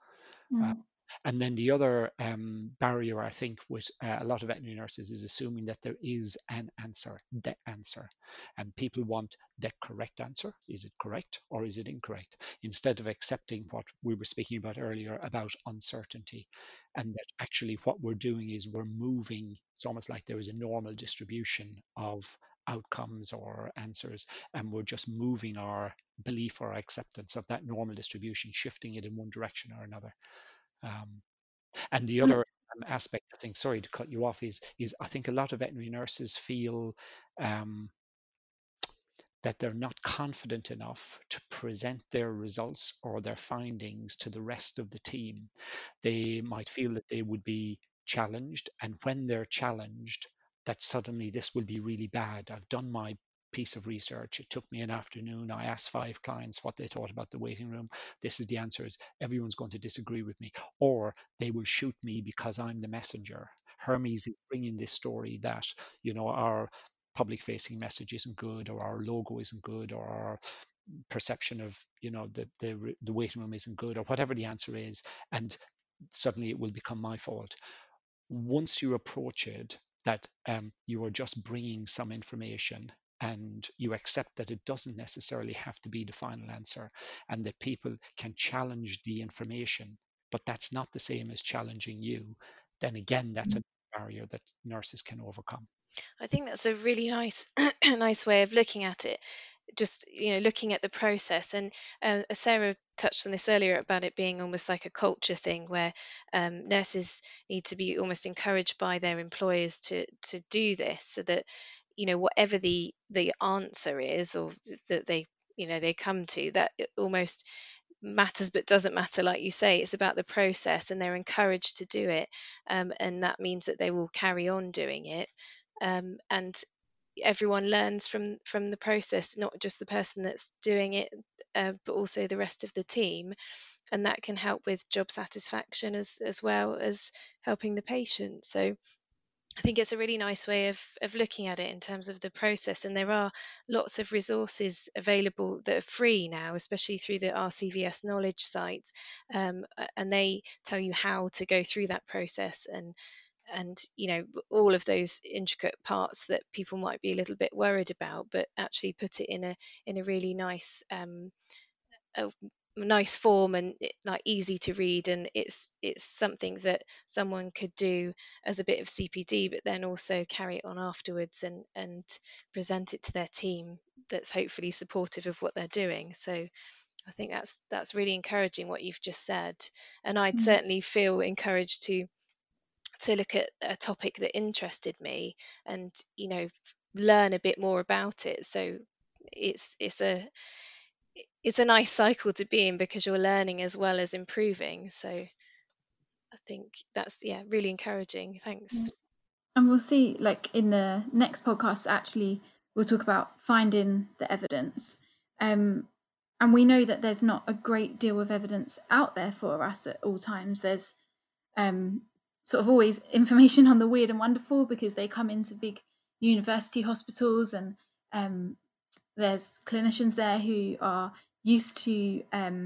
And then the other barrier, I think, with a lot of veterinary nurses is assuming that there is an answer, the answer. And people want the correct answer. Is it correct or is it incorrect? Instead of accepting what we were speaking about earlier about uncertainty. And that actually what we're doing is we're moving, it's almost like there is a normal distribution of outcomes or answers, and we're just moving our belief or acceptance of that normal distribution, shifting it in one direction or another. And the other aspect, I think, sorry to cut you off, is I think a lot of veterinary nurses feel that they're not confident enough to present their results or their findings to the rest of the team. They might feel that they would be challenged, and when they're challenged, that suddenly this will be really bad. I've done my piece of research. It took me an afternoon. I asked 5 clients what they thought about the waiting room. This is the answers. Everyone's going to disagree with me. Or they will shoot me because I'm the messenger. Hermes is bringing this story that, our public facing message isn't good, or our logo isn't good, or our perception of, the waiting room isn't good, or whatever the answer is. And suddenly it will become my fault. Once you approach it that you are just bringing some information, and you accept that it doesn't necessarily have to be the final answer, and that people can challenge the information, but that's not the same as challenging you, then again, that's a barrier that nurses can overcome. I think that's a really nice nice way of looking at it. Just looking at the process, and Sarah touched on this earlier about it being almost like a culture thing, where nurses need to be almost encouraged by their employers to do this, so that whatever the answer is, or that they come to, that it almost matters but doesn't matter. Like you say, it's about the process, and they're encouraged to do it, and that means that they will carry on doing it, and everyone learns from the process, not just the person that's doing it, but also the rest of the team, and that can help with job satisfaction as well as helping the patient. So I think it's a really nice way of looking at it in terms of the process. And there are lots of resources available that are free now, especially through the RCVS Knowledge site. And they tell you how to go through that process, and all of those intricate parts that people might be a little bit worried about, but actually put it in a really nice a nice form, and like easy to read, and it's something that someone could do as a bit of CPD, but then also carry it on afterwards and present it to their team that's hopefully supportive of what they're doing. So I think that's really encouraging what you've just said, and I'd Mm. certainly feel encouraged to look at a topic that interested me and learn a bit more about it. So it's it's a it's a nice cycle to be in, because you're learning as well as improving. So I think that's, yeah, really encouraging. Yeah. Thanks. And we'll see, like in the next podcast, actually, we'll talk about finding the evidence. And we know that there's not a great deal of evidence out there for us at all times. There's sort of always information on the weird and wonderful, because they come into big university hospitals, and there's clinicians there who are used to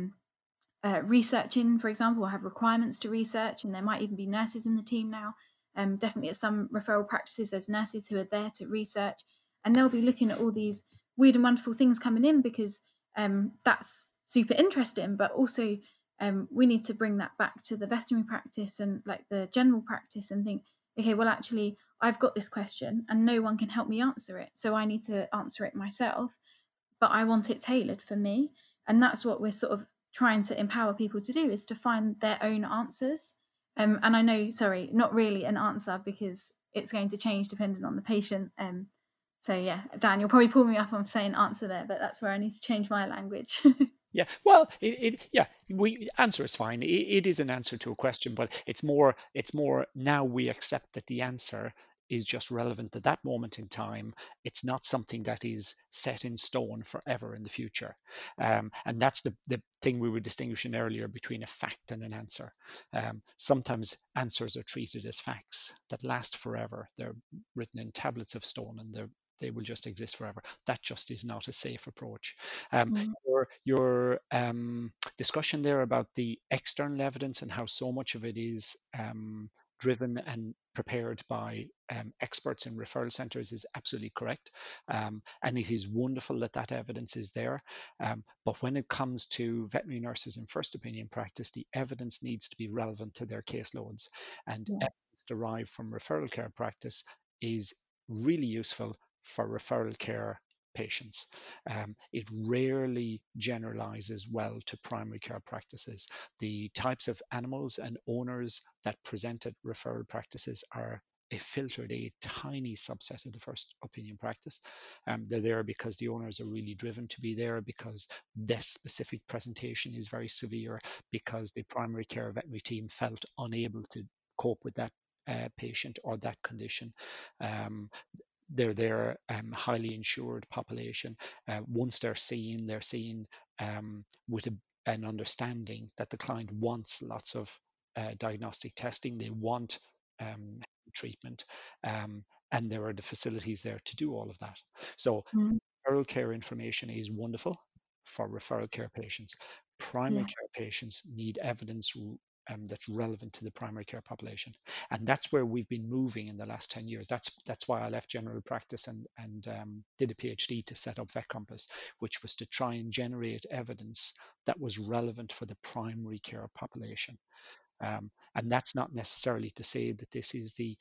researching, for example, or have requirements to research, and there might even be nurses in the team now. Definitely at some referral practices, there's nurses who are there to research, and they'll be looking at all these weird and wonderful things coming in, because that's super interesting. But also, we need to bring that back to the veterinary practice and like the general practice, and think, okay, well, actually, I've got this question and no one can help me answer it, so I need to answer it myself, but I want it tailored for me. And that's what we're sort of trying to empower people to do, is to find their own answers. And I know, sorry, not really an answer, because it's going to change depending on the patient. So yeah, Dan, you'll probably pull me up on saying answer there, but that's where I need to change my language. Yeah, well, we answer is fine. It is an answer to a question, but it's more now we accept that the answer is just relevant at that moment in time. It's not something that is set in stone forever in the future. And that's the thing we were distinguishing earlier between a fact and an answer. Sometimes answers are treated as facts that last forever. They're written in tablets of stone, and they will just exist forever. That just is not a safe approach. Mm. Your discussion there about the external evidence and how so much of it is driven and prepared by experts in referral centres is absolutely correct. And it is wonderful that that evidence is there. But when it comes to veterinary nurses in first opinion practice, the evidence needs to be relevant to their caseloads. And Yeah. evidence derived from referral care practice is really useful for referral care patients. It rarely generalizes well to primary care practices. The types of animals and owners that present at referral practices are a tiny subset of the first opinion practice. They're there because the owners are really driven to be there, because this specific presentation is very severe, because the primary care veterinary team felt unable to cope with that patient or that condition. They're their highly insured population. Once they're seen with an understanding that the client wants lots of diagnostic testing, they want treatment, and there are the facilities there to do all of that. So Mm. referral care information is wonderful for referral care patients. Primary Yeah. care patients need evidence that's relevant to the primary care population, and that's where we've been moving in the last 10 years. That's why I left general practice and did a PhD to set up VetCompass, which was to try and generate evidence that was relevant for the primary care population. And that's not necessarily to say that this is the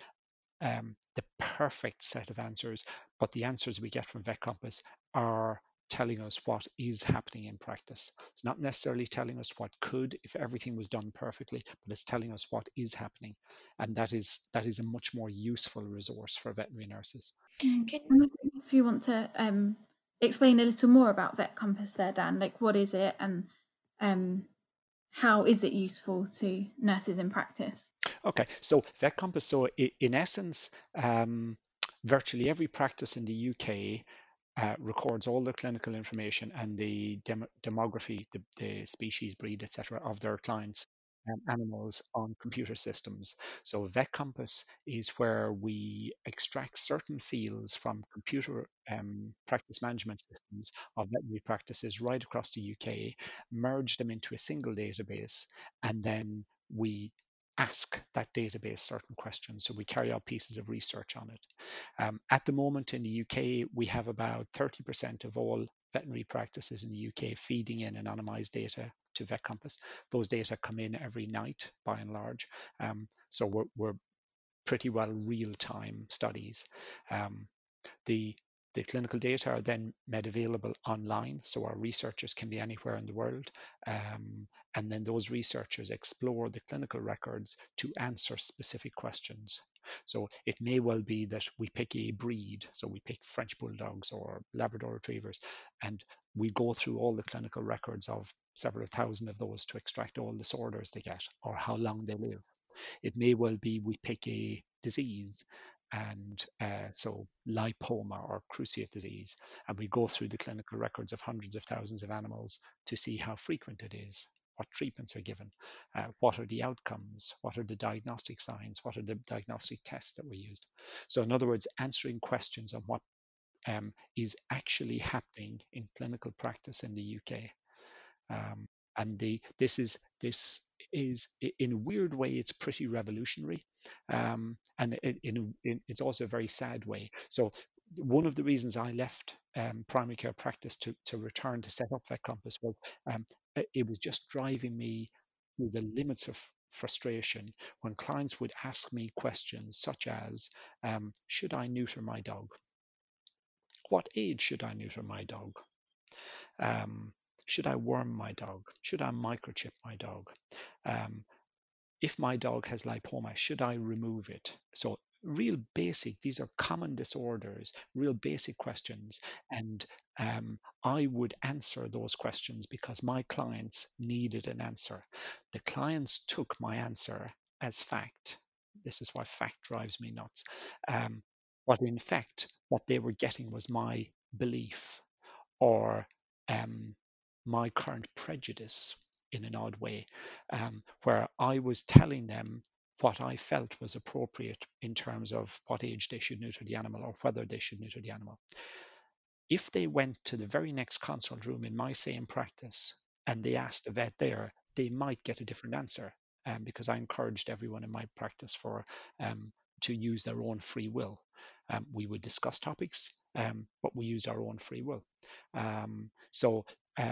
perfect set of answers, but the answers we get from VetCompass are telling us what is happening in practice. It's not necessarily telling us what could if everything was done perfectly, but it's telling us what is happening, and that is a much more useful resource for veterinary nurses. Mm. Can And if you want to explain a little more about VetCompass there, Dan, like what is it, and how is it useful to nurses in practice? Okay, so VetCompass, so in essence, virtually every practice in the UK records all the clinical information and the demography, the species, breed, etc., of their clients animals on computer systems. So VetCompass is where we extract certain fields from computer practice management systems of veterinary practices right across the UK, merge them into a single database, and then we ask that database certain questions. So we carry out pieces of research on it. At the moment in the UK, we have about 30% of all veterinary practices in the UK feeding in anonymized data to VetCompass. Those data come in every night by and large. So we're pretty well real-time studies. The clinical data are then made available online, so our researchers can be anywhere in the world. And then those researchers explore the clinical records to answer specific questions. So it may well be that we pick a breed, so we pick French Bulldogs or Labrador Retrievers, and we go through all the clinical records of several thousand of those to extract all disorders they get or how long they live. It may well be we pick a disease, and so lipoma or cruciate disease, and we go through the clinical records of hundreds of thousands of animals to see how frequent it is, what treatments are given, what are the outcomes, what are the diagnostic signs, what are the diagnostic tests that were used. So in other words, answering questions on what is actually happening in clinical practice in the UK. And this is in a weird way, it's pretty revolutionary, and it's also a very sad way. So one of the reasons I left primary care practice to return to set up VetCompass was it was just driving me to the limits of frustration when clients would ask me questions such as, should I neuter my dog? What age should I neuter my dog? Should I worm my dog? Should I microchip my dog? If my dog has lipoma, should I remove it? So real basic, these are common disorders, real basic questions. And I would answer those questions because my clients needed an answer. The clients took my answer as fact. This is why fact drives me nuts. But in fact, what they were getting was my belief or my current prejudice in an odd way, where I was telling them what I felt was appropriate in terms of what age they should neuter the animal or whether they should neuter the animal. If they went to the very next consult room in my same practice and they asked a vet there, they might get a different answer, because I encouraged everyone in my practice to use their own free will. We would discuss topics, but we used our own free will. So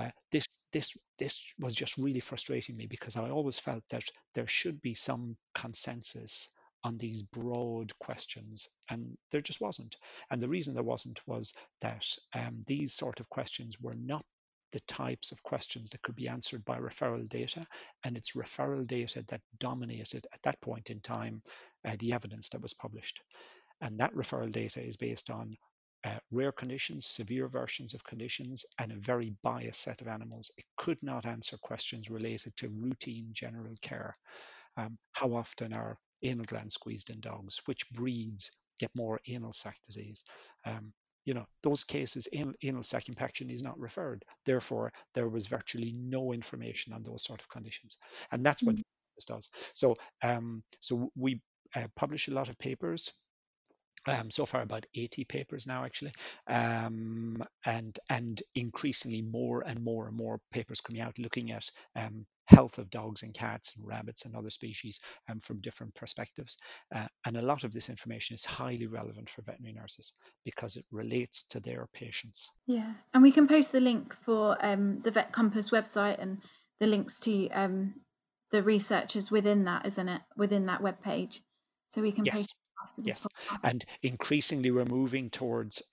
this was just really frustrating me because I always felt that there should be some consensus on these broad questions, and there just wasn't. And the reason there wasn't was that these sort of questions were not the types of questions that could be answered by referral data, and it's referral data that dominated at that point in time the evidence that was published. And that referral data is based on rare conditions, severe versions of conditions, and a very biased set of animals. It could not answer questions related to routine general care. How often are anal glands squeezed in dogs? Which breeds get more anal sac disease? Those cases, anal sac impaction is not referred. Therefore, there was virtually no information on those sort of conditions. And that's what this does. So we publish a lot of papers. So far about 80 papers now actually, and increasingly more and more and more papers coming out looking at health of dogs and cats and rabbits and other species from different perspectives, and a lot of this information is highly relevant for veterinary nurses because it relates to their patients. Yeah, and we can post the link for the VetCompass website and the links to the researchers within that, isn't it, within that webpage, so we can post after this podcast. And increasingly we're moving towards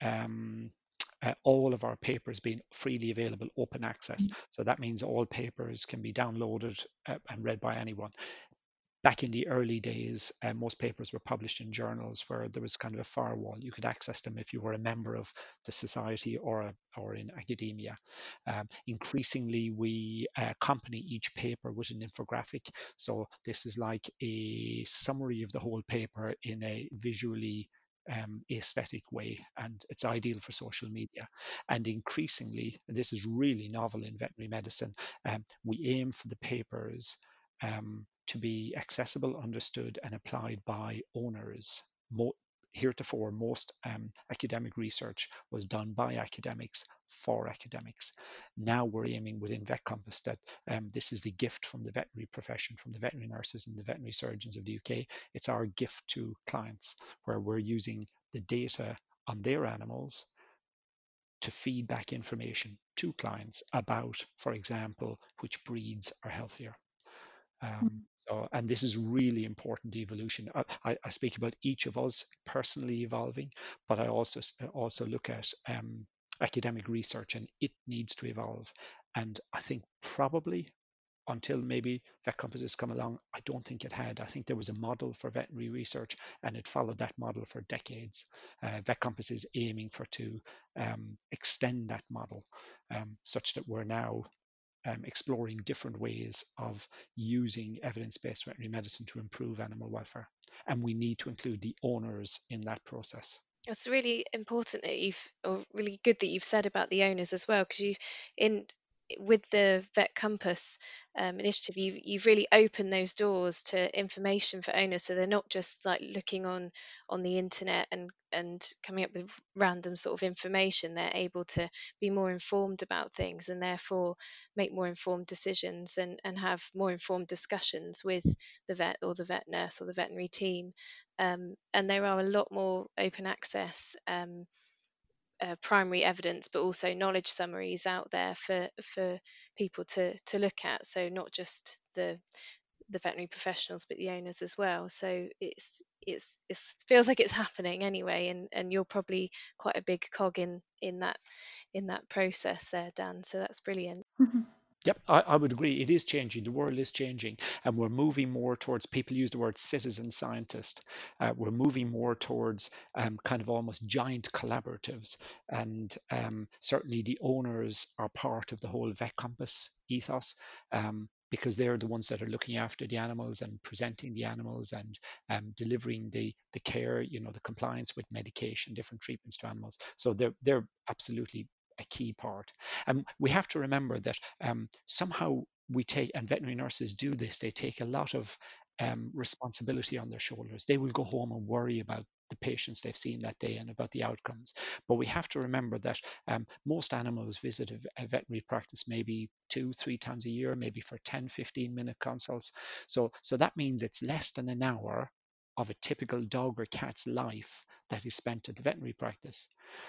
all of our papers being freely available, open access. So that means all papers can be downloaded and read by anyone. Back in the early days, most papers were published in journals where there was kind of a firewall. You could access them if you were a member of the society or in academia. Increasingly, we accompany each paper with an infographic. So this is like a summary of the whole paper in a visually aesthetic way, and it's ideal for social media. And increasingly, this is really novel in veterinary medicine, we aim for the papers to be accessible, understood, and applied by owners. Heretofore, most academic research was done by academics for academics. Now we're aiming within VetCompass that this is the gift from the veterinary profession, from the veterinary nurses and the veterinary surgeons of the UK. It's our gift to clients, where we're using the data on their animals to feed back information to clients about, for example, which breeds are healthier. And this is really important evolution. I speak about each of us personally evolving, but I also look at academic research, and it needs to evolve. And I think probably until maybe VetCompass has come along, I don't think it had. I think there was a model for veterinary research, and it followed that model for decades. VetCompass is aiming to extend that model such that we're now exploring different ways of using evidence-based veterinary medicine to improve animal welfare. And we need to include the owners in that process. It's really important that or really good that you've said about the owners as well, because with the VetCompass initiative, you've really opened those doors to information for owners, so they're not just like looking on the internet and coming up with random sort of information. They're able to be more informed about things, and therefore make more informed decisions and have more informed discussions with the vet or the vet nurse or the veterinary team. And there are a lot more open access primary evidence, but also knowledge summaries out there for people to look at. So not just the veterinary professionals, but the owners as well. So it feels like it's happening anyway, and you're probably quite a big cog in that process there, Dan. So that's brilliant. Yep, I would agree. It is changing. The world is changing, and we're moving more towards, people use the word citizen scientist. We're moving more towards kind of almost giant collaboratives. And certainly the owners are part of the whole VetCompass ethos. Because they're the ones that are looking after the animals and presenting the animals and delivering the care, the compliance with medication, different treatments to animals. So they're absolutely a key part. And we have to remember that somehow we take, and veterinary nurses do this, they take a lot of responsibility on their shoulders. They will go home and worry about the patients they've seen that day and about the outcomes. But we have to remember that most animals visit a veterinary practice maybe 2-3 times a year, maybe for 10-15-minute consults. So that means it's less than an hour of a typical dog or cat's life that is spent at the veterinary practice.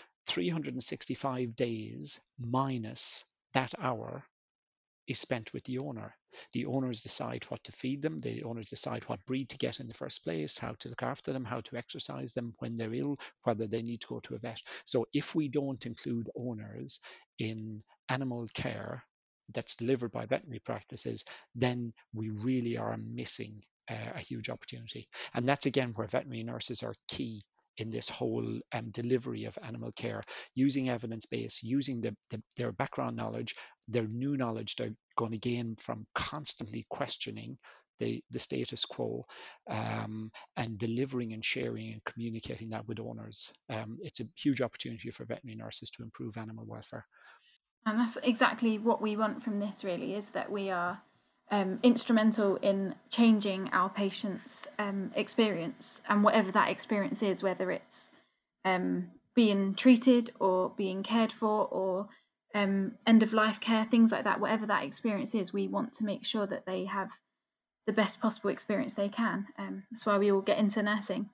365 days minus that hour is spent with the owner. The owners decide what to feed them. The owners decide what breed to get in the first place, how to look after them, how to exercise them when they're ill, whether they need to go to a vet. So if we don't include owners in animal care that's delivered by veterinary practices, then we really are missing a huge opportunity. And that's again where veterinary nurses are key in this whole delivery of animal care, using evidence-based, using their background knowledge, their new knowledge they're going to gain from constantly questioning the status quo, and delivering and sharing and communicating that with owners. It's a huge opportunity for veterinary nurses to improve animal welfare. And that's exactly what we want from this, really, is that we are instrumental in changing our patients' experience, and whatever that experience is, whether it's being treated or being cared for or end of life care, things like that, whatever that experience is, we want to make sure that they have the best possible experience they can. That's why we all get into nursing.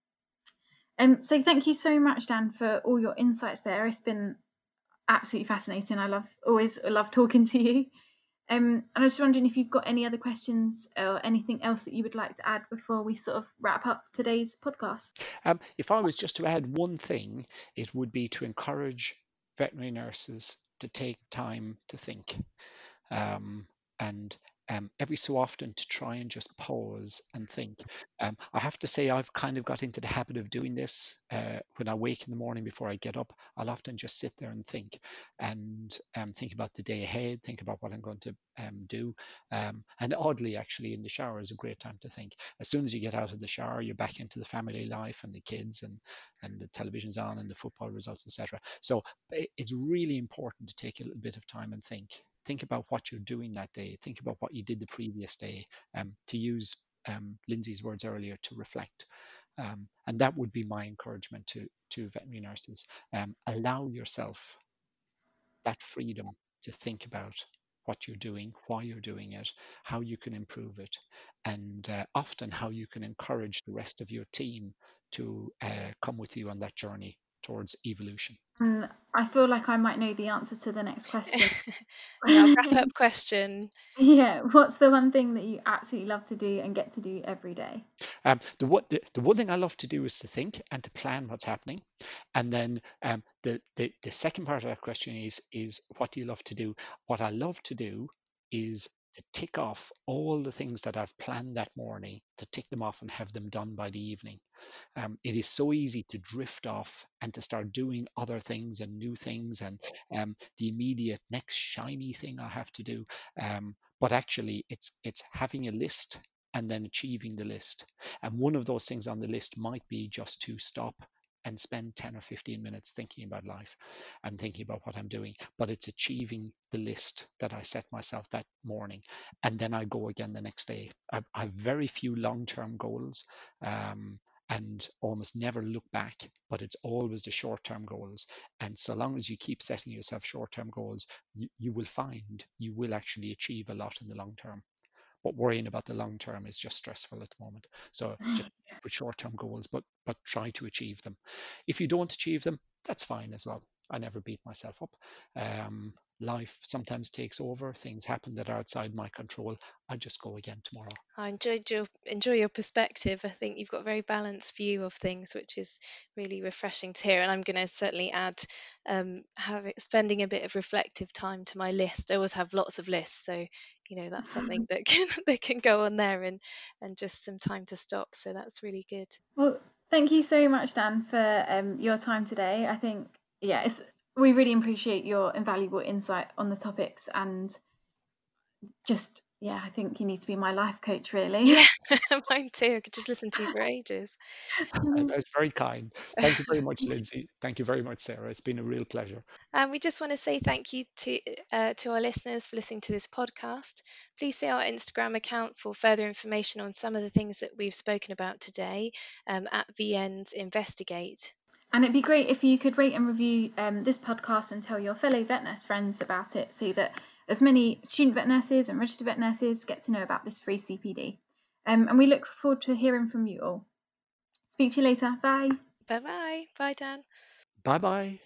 So thank you so much, Dan, for all your insights there. It's been absolutely fascinating. Always love talking to you. And I was just wondering if you've got any other questions or anything else that you would like to add before we sort of wrap up today's podcast. If I was just to add one thing, it would be to encourage veterinary nurses to take time to think, and every so often to try and just pause and think. I have to say I've kind of got into the habit of doing this. When I wake in the morning before I get up, I'll often just sit there and think about the day ahead, think about what I'm going to do. And oddly, actually, in the shower is a great time to think. As soon as you get out of the shower, you're back into the family life and the kids and the television's on and the football results, etc. So it's really important to take a little bit of time and think. Think about what you're doing that day. Think about what you did the previous day. To use Lindsay's words earlier, to reflect. And that would be my encouragement to veterinary nurses. Allow yourself that freedom to think about what you're doing, why you're doing it, how you can improve it, and often how you can encourage the rest of your team to come with you on that journey towards evolution. And I feel like I might know the answer to the next question. Yeah, wrap-up question. Yeah, what's the one thing that you absolutely love to do and get to do every day? The one thing I love to do is to think and to plan what's happening. And then the second part of that question is what do you love to do? What I love to do is to tick off all the things that I've planned that morning, to tick them off and have them done by the evening. It is so easy to drift off and to start doing other things and new things and the immediate next shiny thing I have to do. But actually, it's having a list and then achieving the list. And one of those things on the list might be just to stop and spend 10 or 15 minutes thinking about life and thinking about what I'm doing. But it's achieving the list that I set myself that morning. And then I go again the next day. I have very few long-term goals. And almost never look back, but it's always the short-term goals. And so long as you keep setting yourself short-term goals, you will find you will actually achieve a lot in the long term. But worrying about the long term is just stressful at the moment. So just with short-term goals, but try to achieve them. If you don't achieve them, that's fine as well. I never beat myself up. Life sometimes takes over. Things happen that are outside my control. I just go again tomorrow. I enjoy your perspective. I think you've got a very balanced view of things, which is really refreshing to hear. And I'm going to certainly add spending a bit of reflective time to my list. I always have lots of lists, so that's something that can go on there and just some time to stop. So that's really good. Well, thank you so much, Dan, for your time today. I think we really appreciate your invaluable insight on the topics, and just I think you need to be my life coach, really. Yeah, mine too. I could just listen to you for ages. That's very kind. Thank you very much, Lindsay. Thank you very much, Sarah. It's been a real pleasure. And we just want to say thank you to our listeners for listening to this podcast. Please see our Instagram account for further information on some of the things that we've spoken about today at VNs Investigate. And it'd be great if you could rate and review this podcast and tell your fellow vet nurse friends about it, so that as many student vet nurses and registered vet nurses get to know about this free CPD. And we look forward to hearing from you all. Speak to you later. Bye. Bye-bye. Bye, Dan. Bye-bye.